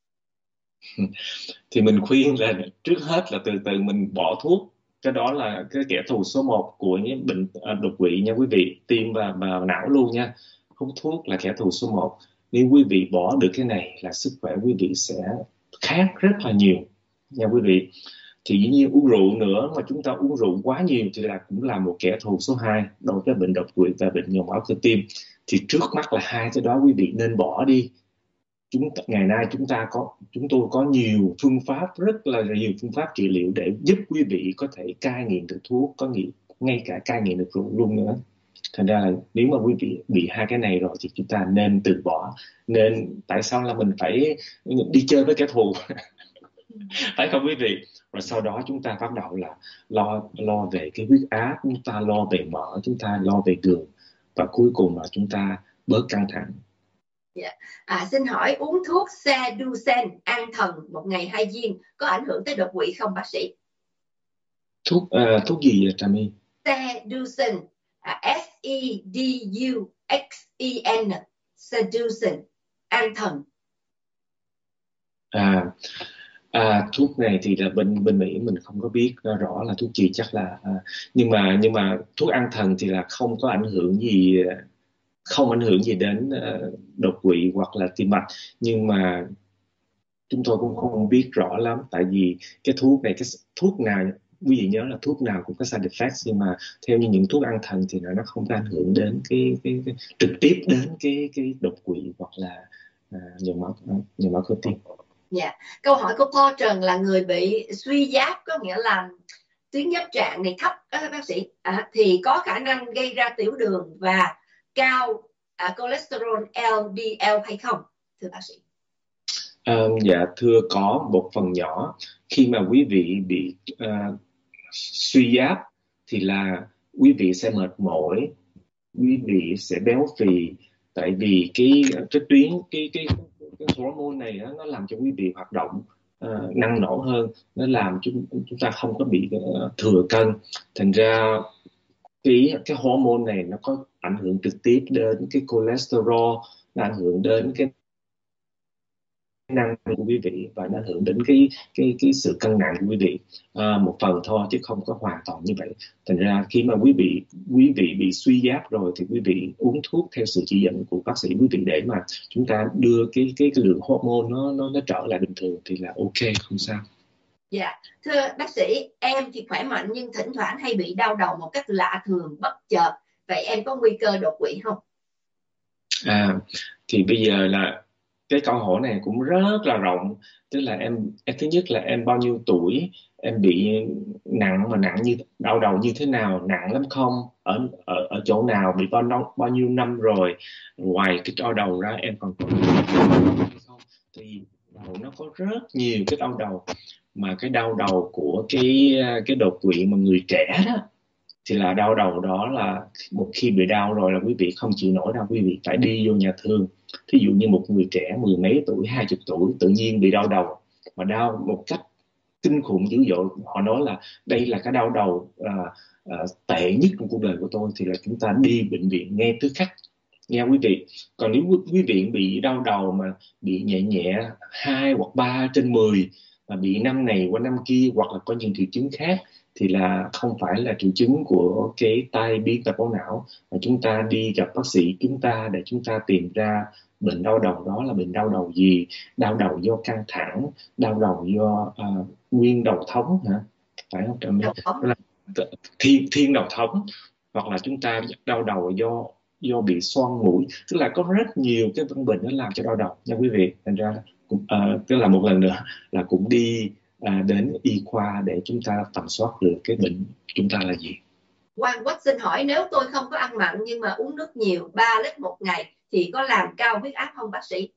Thì mình khuyên là trước hết là từ từ mình bỏ thuốc. Cái đó là cái kẻ thù số một của những bệnh đột quỵ nha quý vị, tim và, và não luôn nha. Hút thuốc là kẻ thù số một. Nếu quý vị bỏ được cái này là sức khỏe quý vị sẽ khác rất là nhiều nha quý vị. Thì dĩ nhiên uống rượu nữa, mà chúng ta uống rượu quá nhiều thì là cũng là một kẻ thù số hai đối với bệnh đột quỵ và bệnh nhồi máu cơ tim. Thì trước mắt là hai cái đó quý vị nên bỏ đi. Chúng ngày nay chúng ta có chúng tôi có nhiều phương pháp, rất là nhiều phương pháp trị liệu để giúp quý vị có thể cai nghiện được thuốc, có nghĩa ngay cả cai nghiện được rượu luôn nữa. Thành ra là nếu mà quý vị bị hai cái này rồi thì chúng ta nên từ bỏ. Nên tại sao là mình phải đi chơi với kẻ thù phải không quý vị? Rồi sau đó chúng ta bắt đầu là lo lo về cái huyết áp, chúng ta lo về mỡ, chúng ta lo về đường, và cuối cùng là chúng ta bớt căng thẳng. Yeah. À, xin hỏi uống thuốc Seducen an thần một ngày hai viên có ảnh hưởng tới đột quỵ không bác sĩ? Thuốc uh, thuốc gì vậy Trà My? Seducen, à, S E D U X E N, Seducen an thần. À, à thuốc này thì là bên bên Mỹ mình không có biết rõ là thuốc gì, chắc là à, nhưng mà nhưng mà thuốc an thần thì là không có ảnh hưởng gì, không ảnh hưởng gì đến uh, đột quỵ hoặc là tim mạch. Nhưng mà chúng tôi cũng không biết rõ lắm, tại vì cái thuốc này, cái thuốc nào quý vị nhớ là thuốc nào cũng có side effects, nhưng mà theo như những thuốc an thần thì nó không có ảnh hưởng đến cái, cái, cái trực tiếp đến cái cái đột quỵ hoặc là à, nhồi máu nhồi máu cơ tim. Dạ. Yeah. Câu hỏi của Paul Trần là người bị suy giáp, có nghĩa là tuyến giáp trạng này thấp các bác sĩ, à, thì có khả năng gây ra tiểu đường và cao à, cholesterol L D L hay không thưa bác sĩ? À, dạ thưa, có một phần nhỏ. Khi mà quý vị bị uh, suy giáp thì là quý vị sẽ mệt mỏi, quý vị sẽ béo phì, tại vì cái cái tuyến cái cái cái hormone này đó, nó làm cho quý vị hoạt động uh, năng nổ hơn, nó làm chúng chúng ta không có bị uh, thừa cân. Thành ra cái cái hormone này nó có ảnh hưởng trực tiếp đến cái cholesterol, nó ảnh hưởng đến cái năng của quý vị, và nó ảnh hưởng đến cái cái cái sự cân nặng của quý vị à, một phần thôi, chứ không có hoàn toàn như vậy. Thành ra khi mà quý vị quý vị bị suy giáp rồi thì quý vị uống thuốc theo sự chỉ dẫn của bác sĩ quý vị để mà chúng ta đưa cái cái, cái lượng hormone nó nó nó trở lại bình thường thì là ok, không sao. Dạ, yeah. Thưa bác sĩ, em thì khỏe mạnh nhưng thỉnh thoảng hay bị đau đầu một cách lạ thường bất chợt, vậy em có nguy cơ đột quỵ không? À, thì bây giờ là cái câu hỏi này cũng rất là rộng. Tức là em, em thứ nhất là em bao nhiêu tuổi, em bị nặng mà nặng như đau đầu như thế nào, nặng lắm không, ở ở ở chỗ nào, bị bao năm bao nhiêu năm rồi, ngoài cái đau đầu ra em còn có không. Thì đầu nó có rất nhiều cái đau đầu, mà cái đau đầu của cái cái đột quỵ mà người trẻ đó thì là đau đầu đó là một khi bị đau rồi là quý vị không chịu nổi đâu, quý vị phải đi vô nhà thương. Thí dụ như một người trẻ mười mấy tuổi, hai chục tuổi tự nhiên bị đau đầu mà đau một cách kinh khủng dữ dội, họ nói là đây là cái đau đầu à, à, tệ nhất trong cuộc đời của tôi, thì là chúng ta đi bệnh viện ngay tức khắc nha quý vị. Còn nếu quý vị bị đau đầu mà bị nhẹ nhẹ hai hoặc ba trên mười, mà bị năm này qua năm kia hoặc là có những triệu chứng khác, thì là không phải là triệu chứng của cái tai biến mạch máu não, mà chúng ta đi gặp bác sĩ chúng ta để chúng ta tìm ra bệnh đau đầu đó là bệnh đau đầu gì. Đau đầu do căng thẳng, đau đầu do uh, nguyên đầu thống hả, phải không Trâm? Là thiên thiên đầu thống, hoặc là chúng ta đau đầu do do bị xoang mũi, tức là có rất nhiều cái căn bệnh nó làm cho đau đầu nha quý vị. Thành ra cũng uh, tức là một lần nữa là cũng đi uh, đến y khoa để chúng ta tầm soát được cái bệnh chúng ta là gì. Quang Quách xin hỏi, nếu tôi không có ăn mặn nhưng mà uống nước nhiều ba lít một ngày thì có làm cao huyết áp không bác sĩ?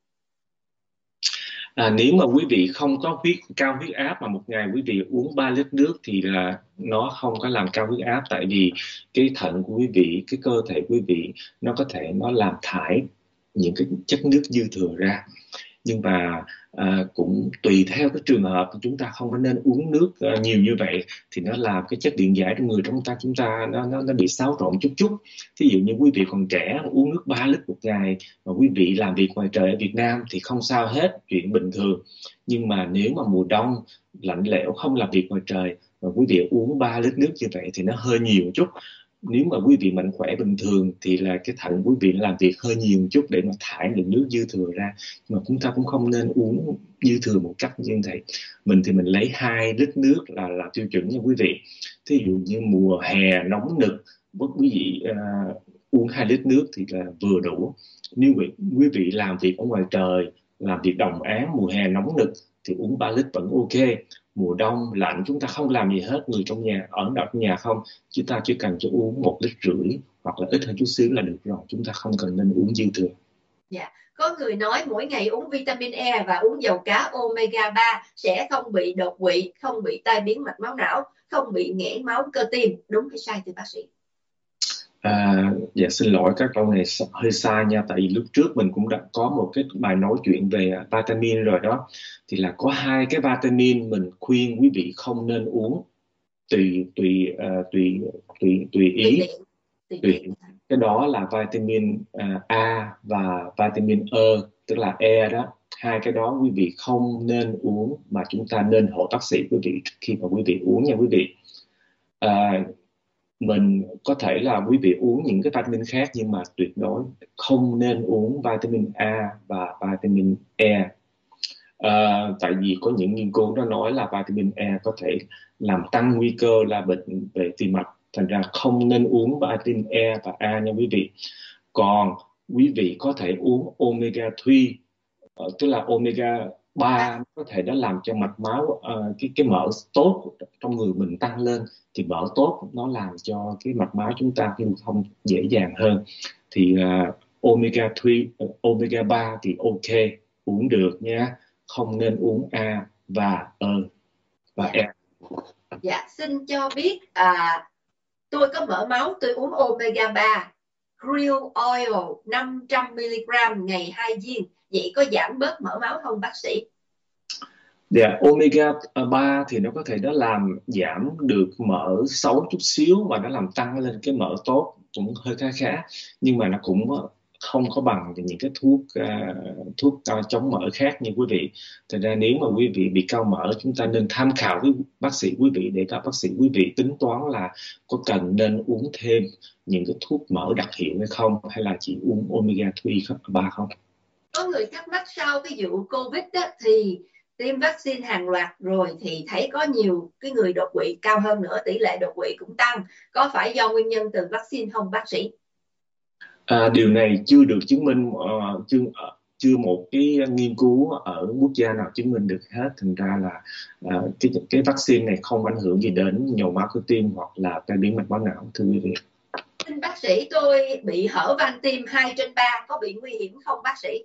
À, nếu mà quý vị không có huyết cao huyết áp mà một ngày quý vị uống ba lít nước thì là nó không có làm cao huyết áp, tại vì cái thận của quý vị, cái cơ thể quý vị nó có thể nó làm thải những cái chất nước dư thừa ra. Nhưng mà à, cũng tùy theo cái trường hợp, chúng ta không có nên uống nước à, nhiều như vậy, thì nó làm cái chất điện giải trong người trong ta chúng ta nó nó nó bị xáo trộn chút chút. Thí dụ như quý vị còn trẻ uống nước ba lít một ngày, mà quý vị làm việc ngoài trời ở Việt Nam thì không sao hết, chuyện bình thường. Nhưng mà nếu mà mùa đông lạnh lẽo không làm việc ngoài trời mà quý vị uống ba lít nước như vậy thì nó hơi nhiều chút. Nếu mà quý vị mạnh khỏe bình thường thì là cái thận quý vị làm việc hơi nhiều một chút để mà thải lượng nước dư thừa ra, mà chúng ta cũng không nên uống dư thừa một cách như vậy. Mình thì mình lấy hai lít nước là là tiêu chuẩn nha quý vị. Thí dụ như mùa hè nóng nực, quý vị uh, uống hai lít nước thì là vừa đủ. Nếu quý, quý vị làm việc ở ngoài trời, làm việc đồng áng mùa hè nóng nực thì uống ba lít vẫn ok. Mùa đông lạnh chúng ta không làm gì hết, người trong nhà ở đợt nhà không, chúng ta chỉ cần cho uống một lít rưỡi hoặc là ít hơn chút xíu là được rồi, chúng ta không cần nên uống dư thừa. Dạ, có người nói mỗi ngày uống vitamin E và uống dầu cá omega ba sẽ không bị đột quỵ, không bị tai biến mạch máu não, không bị nghẽn máu cơ tim, đúng hay sai thưa bác sĩ? À, dạ xin lỗi, các câu này hơi sai nha, tại vì lúc trước mình cũng đã có một cái bài nói chuyện về vitamin rồi đó. Thì là có hai cái vitamin mình khuyên quý vị không nên uống, tùy tùy uh, tùy tùy tùy ý, tùy, tùy. Cái đó là vitamin uh, A và vitamin E, tức là E đó. Hai cái đó quý vị không nên uống, mà chúng ta nên hỏi bác sĩ quý vị khi mà quý vị uống nha quý vị. Uh, mình có thể là quý vị uống những cái vitamin khác, nhưng mà tuyệt đối không nên uống vitamin A và vitamin E. À, tại vì có những nghiên cứu nó nói là vitamin E có thể làm tăng nguy cơ là bệnh về tim mạch, thành ra không nên uống vitamin E và A nha quý vị. Còn quý vị có thể uống omega ba, tức là omega ba có thể nó làm cho mạch máu, uh, cái cái mỡ tốt trong người mình tăng lên, thì mỡ tốt nó làm cho cái mạch máu chúng ta lưu thông dễ dàng hơn. Thì uh, omega ba, uh, omega ba thì ok, uống được nha, không nên uống A và E và dạ. E. Dạ, xin cho biết à, tôi có mỡ máu, tôi uống omega ba krill oil năm trăm mi-li-gam ngày hai viên, vậy có giảm bớt mỡ máu không bác sĩ? Dạ, yeah, omega ba thì nó có thể nó làm giảm được mỡ xấu chút xíu, mà nó làm tăng lên cái mỡ tốt cũng hơi khá khá, nhưng mà nó cũng không có bằng những cái thuốc uh, thuốc uh, chống mỡ khác như quý vị. Thật ra nếu mà quý vị bị cao mỡ, chúng ta nên tham khảo với bác sĩ quý vị để các bác sĩ quý vị tính toán là có cần nên uống thêm những cái thuốc mỡ đặc hiệu hay không, hay là chỉ uống omega ba không. Có người thắc mắc sau cái vụ Covid đó, thì tiêm vaccine hàng loạt rồi thì thấy có nhiều cái người đột quỵ cao hơn nữa, tỷ lệ đột quỵ cũng tăng, có phải do nguyên nhân từ vaccine không bác sĩ? À, điều này chưa được chứng minh, uh, chưa chưa một cái nghiên cứu ở quốc gia nào chứng minh được hết. Thành ra là uh, cái cái vaccine này không ảnh hưởng gì đến nhồi máu cơ tim hoặc là tai biến mạch máu não, thưa quý vị. Xin bác sĩ, tôi bị hở van tim hai trên ba, có bị nguy hiểm không bác sĩ?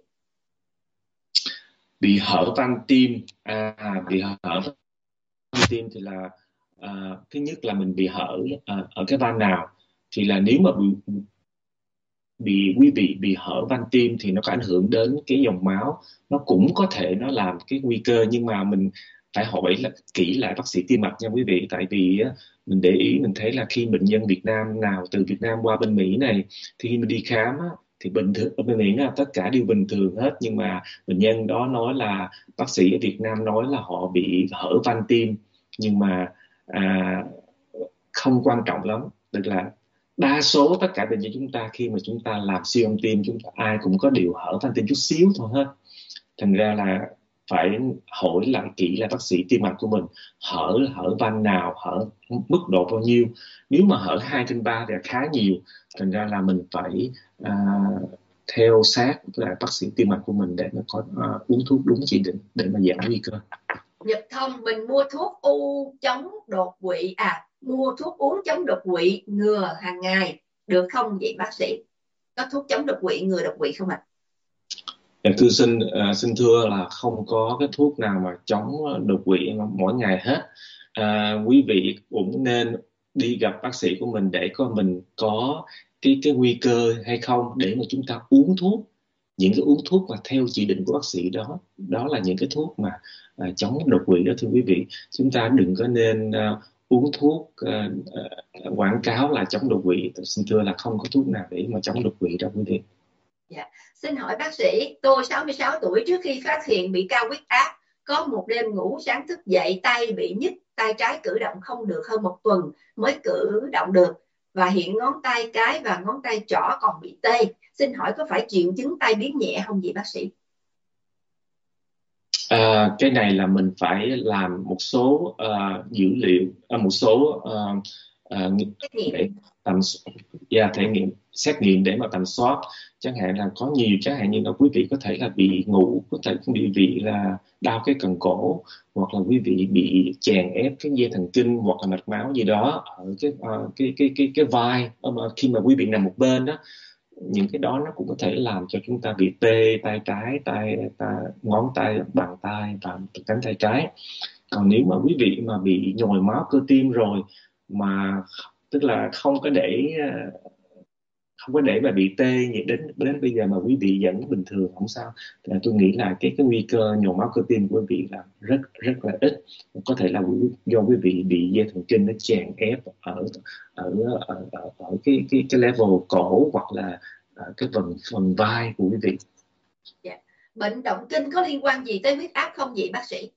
Bị hở van tim, à, bị hở van tim thì là À, thứ nhất là mình bị hở à, ở cái van nào, thì là nếu mà bị, bị quý vị bị hở van tim thì nó có ảnh hưởng đến cái dòng máu, nó cũng có thể nó làm cái nguy cơ, nhưng mà mình phải hỏi là kỹ lại bác sĩ tim mạch nha quý vị. Tại vì á, mình để ý mình thấy là khi bệnh nhân Việt Nam nào từ Việt Nam qua bên Mỹ này, thì khi mình đi khám á, thì bình thường ở bên Mỹ là tất cả đều bình thường hết, nhưng mà bệnh nhân đó nói là bác sĩ ở Việt Nam nói là họ bị hở van tim, nhưng mà à, không quan trọng lắm. Tức là đa số tất cả bệnh nhân chúng ta khi mà chúng ta làm siêu âm tim, chúng ta ai cũng có điều hở van tim chút xíu thôi hết. Thành ra là phải hỏi lại kỹ là bác sĩ tim mạch của mình hở hở van nào, hở mức độ bao nhiêu. Nếu mà hở hai trên ba thì là khá nhiều, thành ra là mình phải à, theo sát với lại bác sĩ tim mạch của mình để nó có à, uống thuốc đúng chỉ định để mà giảm nguy cơ. Nhật Thông, mình mua thuốc u chống đột quỵ à mua thuốc uống chống đột quỵ ngừa hàng ngày được không vậy bác sĩ? Có thuốc chống đột quỵ ngừa đột quỵ không ạ? Dạ, thưa xin à, xin thưa là không có cái thuốc nào mà chống đột quỵ mỗi ngày hết. À, quý vị cũng nên đi gặp bác sĩ của mình để coi mình có cái cái nguy cơ hay không, để mà chúng ta uống thuốc, những cái uống thuốc mà theo chỉ định của bác sĩ đó. Đó là những cái thuốc mà à, chống đột quỵ đó thưa quý vị. Chúng ta đừng có nên à, uống thuốc à, à, quảng cáo là chống đột quỵ. Xin thưa là không có thuốc nào để mà chống đột quỵ đâu quý vị. Dạ. Xin hỏi bác sĩ, tôi sáu mươi sáu tuổi, trước khi phát hiện bị cao huyết áp, có một đêm ngủ sáng thức dậy tay bị nhức, tay trái cử động không được hơn một tuần mới cử động được, và hiện ngón tay cái và ngón tay trỏ còn bị tê. Xin hỏi có phải triệu chứng tai biến nhẹ không vậy bác sĩ? À, cái này là mình phải làm một số à, dữ liệu, à, một số à, à, Xét nghiệm. để tầm yeah, thể nghiệm xét nghiệm để mà tầm soát. Chẳng hạn là có nhiều, chẳng hạn như là quý vị có thể là bị ngủ, có thể bị vị là đau cái cần cổ, hoặc là quý vị bị chèn ép cái dây thần kinh hoặc là mạch máu gì đó ở cái à, cái cái cái cái vai. Ờ, mà khi mà quý vị nằm một bên đó, những cái đó nó cũng có thể làm cho chúng ta bị tê tay trái, tay, tay ngón tay, bàn tay và cánh tay trái. Còn nếu mà quý vị mà bị nhồi máu cơ tim rồi, mà tức là không có để không có để mà bị tê như đến đến bây giờ mà quý vị vẫn bình thường không sao, thì tôi nghĩ là cái cái nguy cơ nhồi máu cơ tim của quý vị là rất rất là ít. Có thể là do quý vị bị dây thần kinh nó chèn ép ở ở ở, ở, ở cái cái cái level cổ, hoặc là ở cái phần phần vai của quý vị. Dạ. Bệnh động kinh có liên quan gì tới huyết áp không vậy bác sĩ?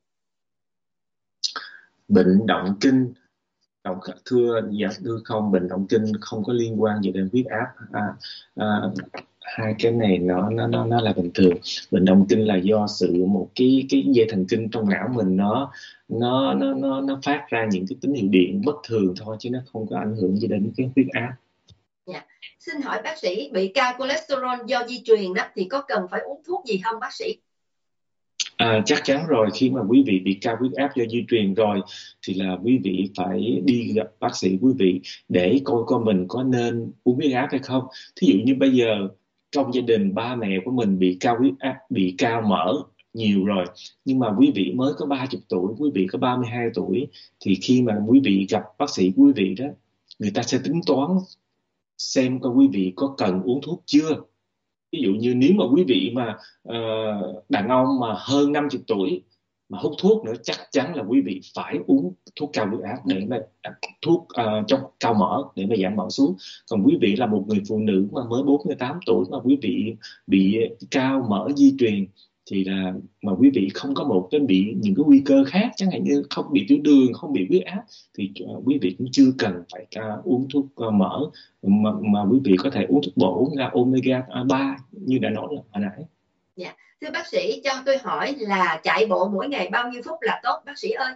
Bệnh động kinh động thưa dạ thưa không, bệnh động kinh không có liên quan gì đến huyết áp. à, à, Hai cái này nó nó nó nó là bình thường. Bệnh động kinh là do sự một cái cái dây thần kinh trong não mình nó nó nó nó nó phát ra những cái tín hiệu điện bất thường thôi, chứ nó không có ảnh hưởng gì đến cái huyết áp. Dạ. Xin hỏi bác sĩ, bị cao cholesterol do di truyền đó thì có cần phải uống thuốc gì không bác sĩ? À, chắc chắn rồi, khi mà quý vị bị cao huyết áp do di truyền rồi thì là quý vị phải đi gặp bác sĩ quý vị để coi coi mình có nên uống huyết áp hay không. Thí dụ như bây giờ trong gia đình ba mẹ của mình bị cao huyết áp, bị cao mỡ nhiều rồi, nhưng mà quý vị mới có ba mươi tuổi, quý vị có ba mươi hai tuổi, thì khi mà quý vị gặp bác sĩ quý vị đó, người ta sẽ tính toán xem coi quý vị có cần uống thuốc chưa. Ví dụ như nếu mà quý vị mà uh, đàn ông mà hơn năm mươi tuổi mà hút thuốc nữa, chắc chắn là quý vị phải uống thuốc cao huyết áp để mà thuốc uh, trong cao mỡ để mà giảm mỡ xuống. Còn quý vị là một người phụ nữ mà mới bốn mươi tám tuổi mà quý vị bị cao mỡ di truyền, thì là mà quý vị không có một cái bị những cái nguy cơ khác, chẳng hạn như không bị tiểu đường, không bị huyết áp, thì uh, quý vị cũng chưa cần phải uh, uống thuốc uh, mỡ, mà, mà quý vị có thể uống thuốc bổ là omega ba như đã nói hồi nãy. Dạ. Thưa bác sĩ, cho tôi hỏi là chạy bộ mỗi ngày bao nhiêu phút là tốt bác sĩ ơi?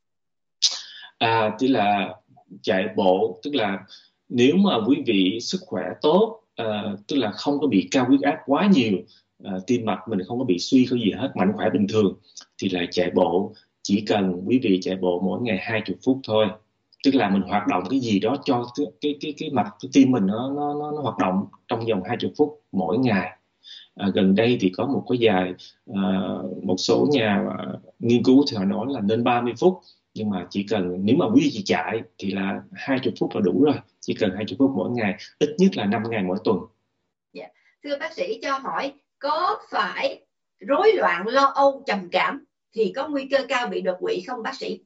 À, tức là chạy bộ, tức là nếu mà quý vị sức khỏe tốt, à, tức là không có bị cao huyết áp quá nhiều, à, tim mạch mình không có bị suy cái gì hết, mạnh khỏe bình thường, thì là chạy bộ chỉ cần quý vị chạy bộ mỗi ngày hai mươi phút thôi. Tức là mình hoạt động cái gì đó cho cái cái cái, cái mạch cái tim mình nó, nó nó nó hoạt động trong vòng hai mươi phút mỗi ngày. À, gần đây thì có một cái dài à, một số nhà à, nghiên cứu thì họ nói là nên ba mươi phút, nhưng mà chỉ cần nếu mà quý vị chạy thì là hai mươi phút là đủ rồi, chỉ cần hai mươi phút mỗi ngày, ít nhất là năm ngày mỗi tuần. Yeah. Thưa bác sĩ cho hỏi, có phải rối loạn lo âu trầm cảm thì có nguy cơ cao bị đột quỵ không bác sĩ?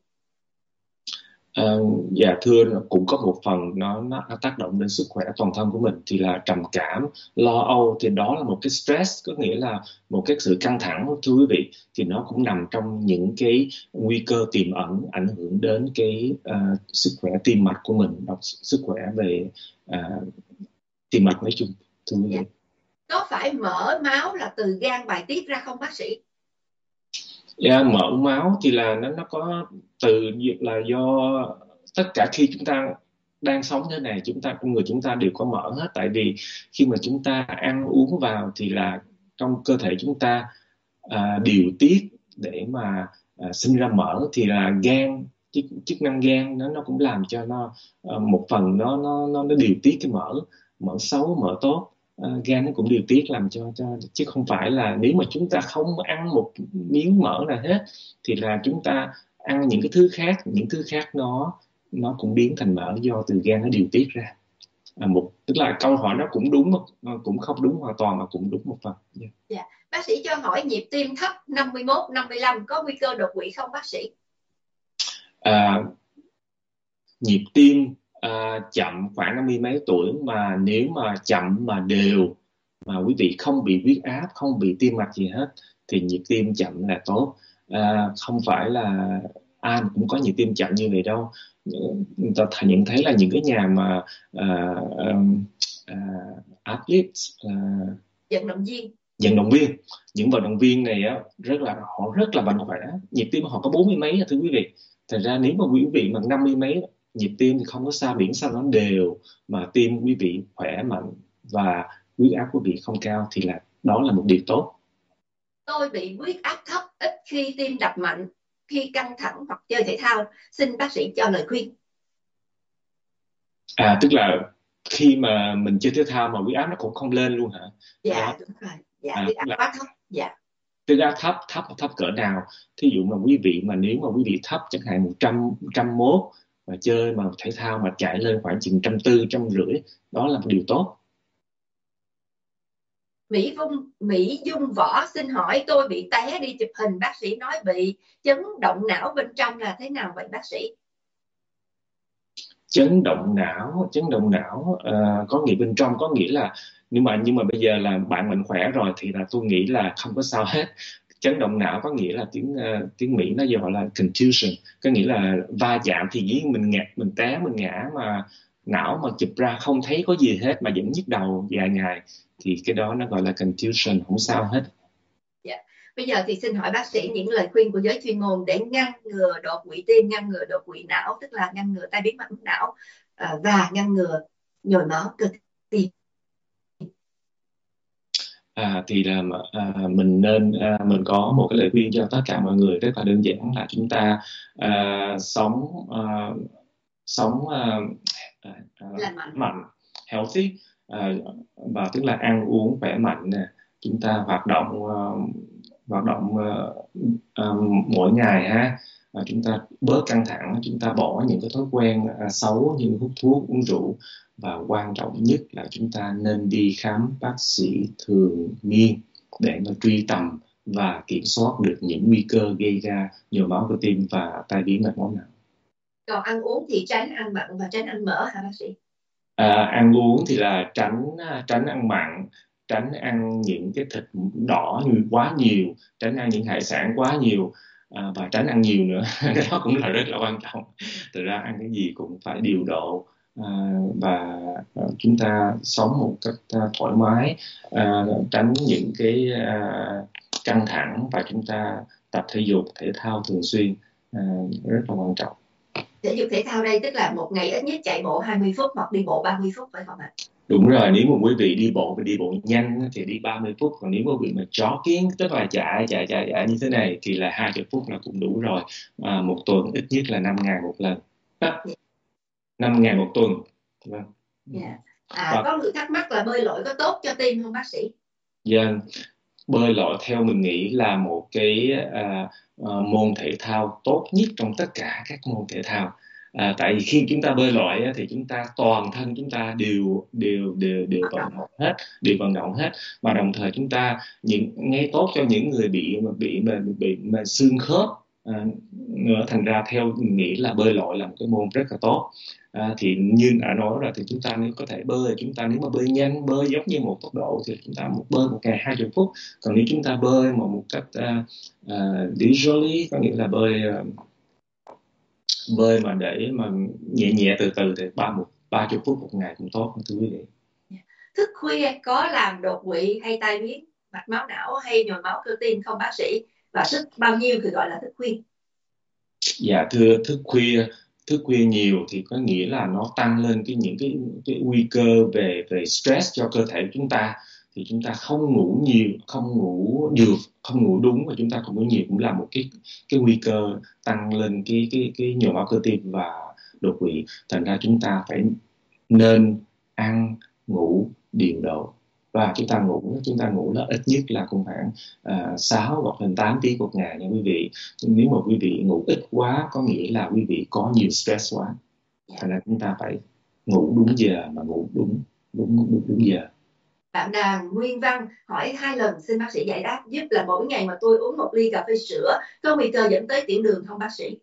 Uh, dạ thưa, cũng có một phần nó, nó tác động đến sức khỏe toàn thân của mình. Thì là trầm cảm, lo âu thì đó là một cái stress, có nghĩa là một cái sự căng thẳng, thưa quý vị, thì nó cũng nằm trong những cái nguy cơ tiềm ẩn ảnh hưởng đến cái uh, sức khỏe tim mạch của mình, hoặc sức khỏe về uh, tim mạch nói chung, thưa quý vị. Yeah. Có phải mỡ máu là từ gan bài tiết ra không bác sĩ? Yeah, mỡ máu thì là nó nó có từ là do tất cả khi chúng ta đang sống thế này, chúng ta con người chúng ta đều có mỡ hết. Tại vì khi mà chúng ta ăn uống vào thì là trong cơ thể chúng ta à, điều tiết để mà à, sinh ra mỡ, thì là gan, chức, chức năng gan nó nó cũng làm cho nó à, một phần nó nó nó nó điều tiết cái mỡ, mỡ xấu mỡ tốt. Uh, gan nó cũng điều tiết làm cho, cho chứ không phải là nếu mà chúng ta không ăn một miếng mỡ nào hết thì là chúng ta ăn những cái thứ khác, những thứ khác nó nó cũng biến thành mỡ do từ gan nó điều tiết ra. À, một tức là câu hỏi nó cũng đúng, cũng không đúng hoàn toàn mà cũng đúng một phần. Yeah. Yeah. Bác sĩ cho hỏi nhịp tim thấp năm mươi mốt, năm mươi lăm có nguy cơ đột quỵ không bác sĩ? À, nhịp tim à, chậm khoảng năm mươi mấy tuổi mà nếu mà chậm mà đều, mà quý vị không bị huyết áp, không bị tim mạch gì hết thì nhịp tim chậm là tốt. À, không phải là ai cũng có nhịp tim chậm như vậy đâu. Người ta nhận thấy là những cái nhà mà à, à, athletes, à, vận động viên vận động viên những vận động viên này á, rất là họ rất là mạnh khỏe, nhịp tim họ có bốn mươi mấy, thưa quý vị. Thật ra nếu mà quý vị mà năm mươi mấy nhịp tim thì không có sao, miễn sao nó đều mà tim quý vị khỏe mạnh và huyết áp quý vị không cao thì là đó là một điều tốt. Tôi bị huyết áp thấp, ít khi tim đập mạnh, khi căng thẳng hoặc chơi thể thao, xin bác sĩ cho lời khuyên. À, tức là khi mà mình chơi thể thao mà huyết áp nó cũng không lên luôn hả? Dạ Đó. đúng rồi. Dạ À, huyết tức áp là quá thấp. Dạ. Huyết áp thấp, thấp thấp cỡ nào? Thí dụ mà quý vị mà nếu mà quý vị thấp chẳng hạn một trăm, một trăm mốt mà chơi mà thể thao mà chạy lên khoảng chừng trăm tư, trăm rưỡi, đó là một điều tốt. Mỹ Dung, Mỹ Dung Võ xin hỏi, tôi bị té đi chụp hình, bác sĩ nói bị chấn động não bên trong là thế nào vậy bác sĩ? Chấn động não, chấn động não uh, có nghĩa bên trong, có nghĩa là nhưng mà nhưng mà bây giờ là bạn mạnh khỏe rồi thì là tôi nghĩ là không có sao hết. Chấn động não có nghĩa là tiếng uh, tiếng Mỹ nó gọi là contusion, có nghĩa là va chạm thì dĩ mình ngã, mình té, mình ngã mà não mà chụp ra không thấy có gì hết mà vẫn nhức đầu vài ngày thì cái đó nó gọi là contusion, không sao hết. Dạ. Bây giờ thì xin hỏi bác sĩ những lời khuyên của giới chuyên môn để ngăn ngừa đột quỵ tim, ngăn ngừa đột quỵ não, tức là ngăn ngừa tai biến mạch não uh, và ngăn ngừa nhồi máu cơ tim. À, thì là à, mình nên à, mình có một cái lời khuyên cho tất cả mọi người rất là đơn giản là chúng ta à, sống à, sống à, à, mạnh. mạnh, healthy, à, và tức là ăn uống khỏe mạnh nè, chúng ta hoạt động à, hoạt động à, à, mỗi ngày ha, và chúng ta bớt căng thẳng, chúng ta bỏ những cái thói quen à, xấu như hút thuốc, uống rượu, và quan trọng nhất là chúng ta nên đi khám bác sĩ thường niên để mà truy tầm và kiểm soát được những nguy cơ gây ra nhồi máu cơ tim và tai biến mạch máu não. Còn ăn uống thì tránh ăn mặn và tránh ăn mỡ hả bác sĩ? À, ăn uống thì là tránh tránh ăn mặn, tránh ăn những cái thịt đỏ như quá nhiều, tránh ăn những hải sản quá nhiều, à, và tránh ăn nhiều nữa. Cái đó cũng là rất là quan trọng. Thực ra ăn cái gì cũng phải điều độ, à, và à, chúng ta sống một cách à, thoải mái, à, tránh những cái à, căng thẳng, và chúng ta tập thể dục thể thao thường xuyên, à, rất là quan trọng. Thể dục thể thao đây tức là một ngày ít nhất chạy bộ hai mươi phút hoặc đi bộ ba mươi phút phải không ạ? Đúng rồi, nếu mà quý vị đi bộ và đi bộ nhanh thì đi ba mươi phút, còn nếu mà quý vị mà jogging tức là chạy chạy chạy chạy như thế này thì là hai mươi phút là cũng đủ rồi. À, một tuần ít nhất là năm ngày một lần. À, năm ngày một tuần. Vâng. Yeah. À, và có người thắc mắc là bơi lội có tốt cho tim không bác sĩ? Dạ. bơi lội theo mình nghĩ là một cái uh, uh, môn thể thao tốt nhất trong tất cả các môn thể thao. À, tại vì khi chúng ta bơi lội á, thì chúng ta toàn thân chúng ta đều đều đều đều vận động hết, đều vận động hết, mà đồng thời chúng ta những ngay tốt cho những người bị bị bị bị, bị, bị xương khớp. À, thành ra theo mình nghĩ là bơi lội là một cái môn rất là tốt. À, thì như đã nói rồi thì chúng ta nếu có thể bơi, chúng ta nếu mà bơi nhanh, bơi giống như một tốc độ thì chúng ta một bơi một ngày hai mươi phút. Còn nếu chúng ta bơi mà một cách uh, uh, leisurely, có nghĩa là bơi uh, bơi mà để mà nhẹ nhẹ từ từ thì ba một ba chục phút một ngày cũng tốt, thưa quý vị. Thức khuya có làm đột quỵ hay tai biến mạch máu não hay nhồi máu cơ tim không bác sĩ? Và thức bao nhiêu thì gọi là thức khuya? Dạ thưa, thức khuya thức khuya nhiều thì có nghĩa là nó tăng lên cái những cái cái nguy cơ về về stress cho cơ thể chúng ta. Thì chúng ta không ngủ nhiều, không ngủ được, không ngủ đúng và chúng ta không ngủ nhiều cũng là một cái cái nguy cơ tăng lên cái cái cái nhồi máu cơ tim và đột quỵ. Thành ra chúng ta phải nên ăn ngủ điều độ, và chúng ta ngủ chúng ta ngủ là ít nhất là cũng khoảng uh, sáu hoặc hơn tám tiếng một ngày nha quý vị. Nếu mà quý vị ngủ ít quá có nghĩa là quý vị có nhiều stress quá. Thành ra chúng ta phải ngủ đúng giờ mà ngủ đúng đúng đúng, đúng giờ. Bạn Đàn Nguyên Văn hỏi hai lần, xin bác sĩ giải đáp giúp là mỗi ngày mà tôi uống một ly cà phê sữa có nguy cơ dẫn tới tiểu đường không bác sĩ?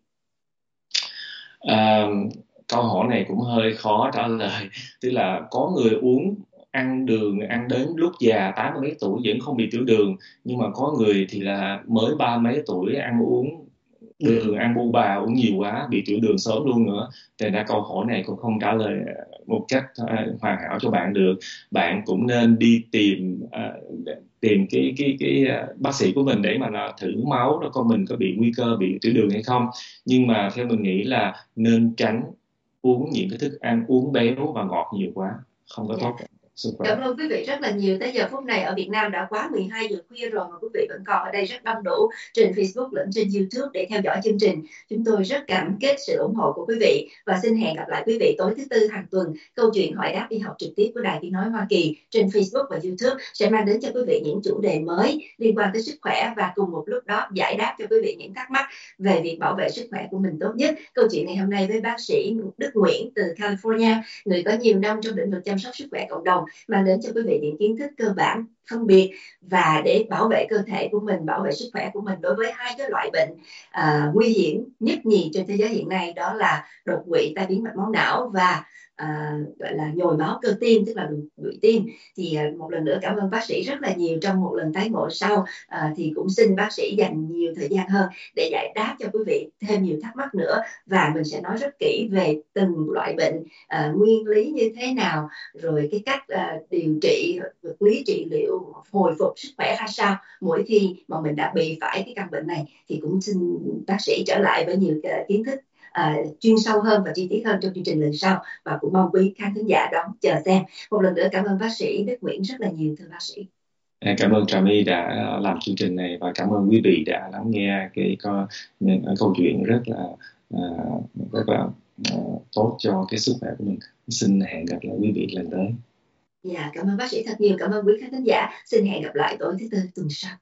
À, câu hỏi này cũng hơi khó trả lời. Tức là có người uống ăn đường ăn đến lúc già tám mấy tuổi vẫn không bị tiểu đường, nhưng mà có người thì là mới ba mấy tuổi ăn uống đường ăn bu bà uống nhiều quá bị tiểu đường sớm luôn nữa. Thành ra câu hỏi này cũng không trả lời một cách uh, hoàn hảo cho bạn được. Bạn cũng nên đi tìm uh, tìm cái cái cái uh, bác sĩ của mình để mà nó thử máu đó coi mình có bị nguy cơ bị tiểu đường hay không. Nhưng mà theo mình nghĩ là nên tránh uống những cái thức ăn uống béo và ngọt nhiều quá, không có tốt. Cảm ơn quý vị rất là nhiều. Tới giờ phút này ở Việt Nam đã quá mười hai giờ khuya rồi mà quý vị vẫn còn ở đây rất đông đủ trên Facebook lẫn trên YouTube để theo dõi chương trình. Chúng tôi rất cảm kích sự ủng hộ của quý vị và xin hẹn gặp lại quý vị tối thứ Tư hàng tuần. Câu chuyện hỏi đáp y học trực tiếp của Đài Tiếng nói Hoa Kỳ trên Facebook và YouTube sẽ mang đến cho quý vị những chủ đề mới liên quan tới sức khỏe và cùng một lúc đó giải đáp cho quý vị những thắc mắc về việc bảo vệ sức khỏe của mình tốt nhất. Câu chuyện ngày hôm nay với bác sĩ Đức Nguyễn từ California, người có nhiều năm trong lĩnh vực chăm sóc sức khỏe cộng đồng, mang đến cho quý vị những kiến thức cơ bản phân biệt và để bảo vệ cơ thể của mình, bảo vệ sức khỏe của mình đối với hai cái loại bệnh à, nguy hiểm nhất nhì trên thế giới hiện nay, đó là đột quỵ, tai biến mạch máu não và à, gọi là nhồi máu cơ tim, tức là đột quỵ tim. Thì à, một lần nữa cảm ơn bác sĩ rất là nhiều. Trong một lần tái ngộ sau à, thì cũng xin bác sĩ dành nhiều thời gian hơn để giải đáp cho quý vị thêm nhiều thắc mắc nữa, và mình sẽ nói rất kỹ về từng loại bệnh, à, nguyên lý như thế nào, rồi cái cách uh, điều trị, vật lý trị liệu, hồi phục sức khỏe ra sao mỗi khi mà mình đã bị phải cái căn bệnh này. Thì cũng xin bác sĩ trở lại với nhiều uh, kiến thức uh, chuyên sâu hơn và chi tiết hơn trong chương trình lần sau, và cũng mong quý khán thính giả đón chờ xem. Một lần nữa cảm ơn bác sĩ Đức Nguyễn rất là nhiều, thưa bác sĩ. Cảm ơn Trà My đã làm chương trình này và cảm ơn quý vị đã lắng nghe cái câu, câu chuyện rất là uh, rất là uh, tốt cho cái sức khỏe của mình. Xin hẹn gặp lại quý vị lần tới. Dạ, cảm ơn bác sĩ thật nhiều. Cảm ơn quý khán thính giả. Xin hẹn gặp lại tối thứ Tư tuần sau.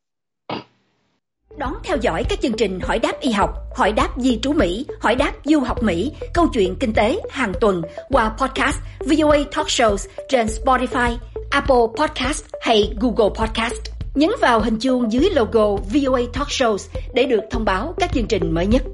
Đón theo dõi các chương trình Hỏi đáp y học, Hỏi đáp di trú Mỹ, Hỏi đáp du học Mỹ, Câu chuyện kinh tế hàng tuần qua podcast vê o a Talk Shows trên Spotify, Apple Podcast hay Google Podcast. Nhấn vào hình chuông dưới logo vê o a Talk Shows để được thông báo các chương trình mới nhất.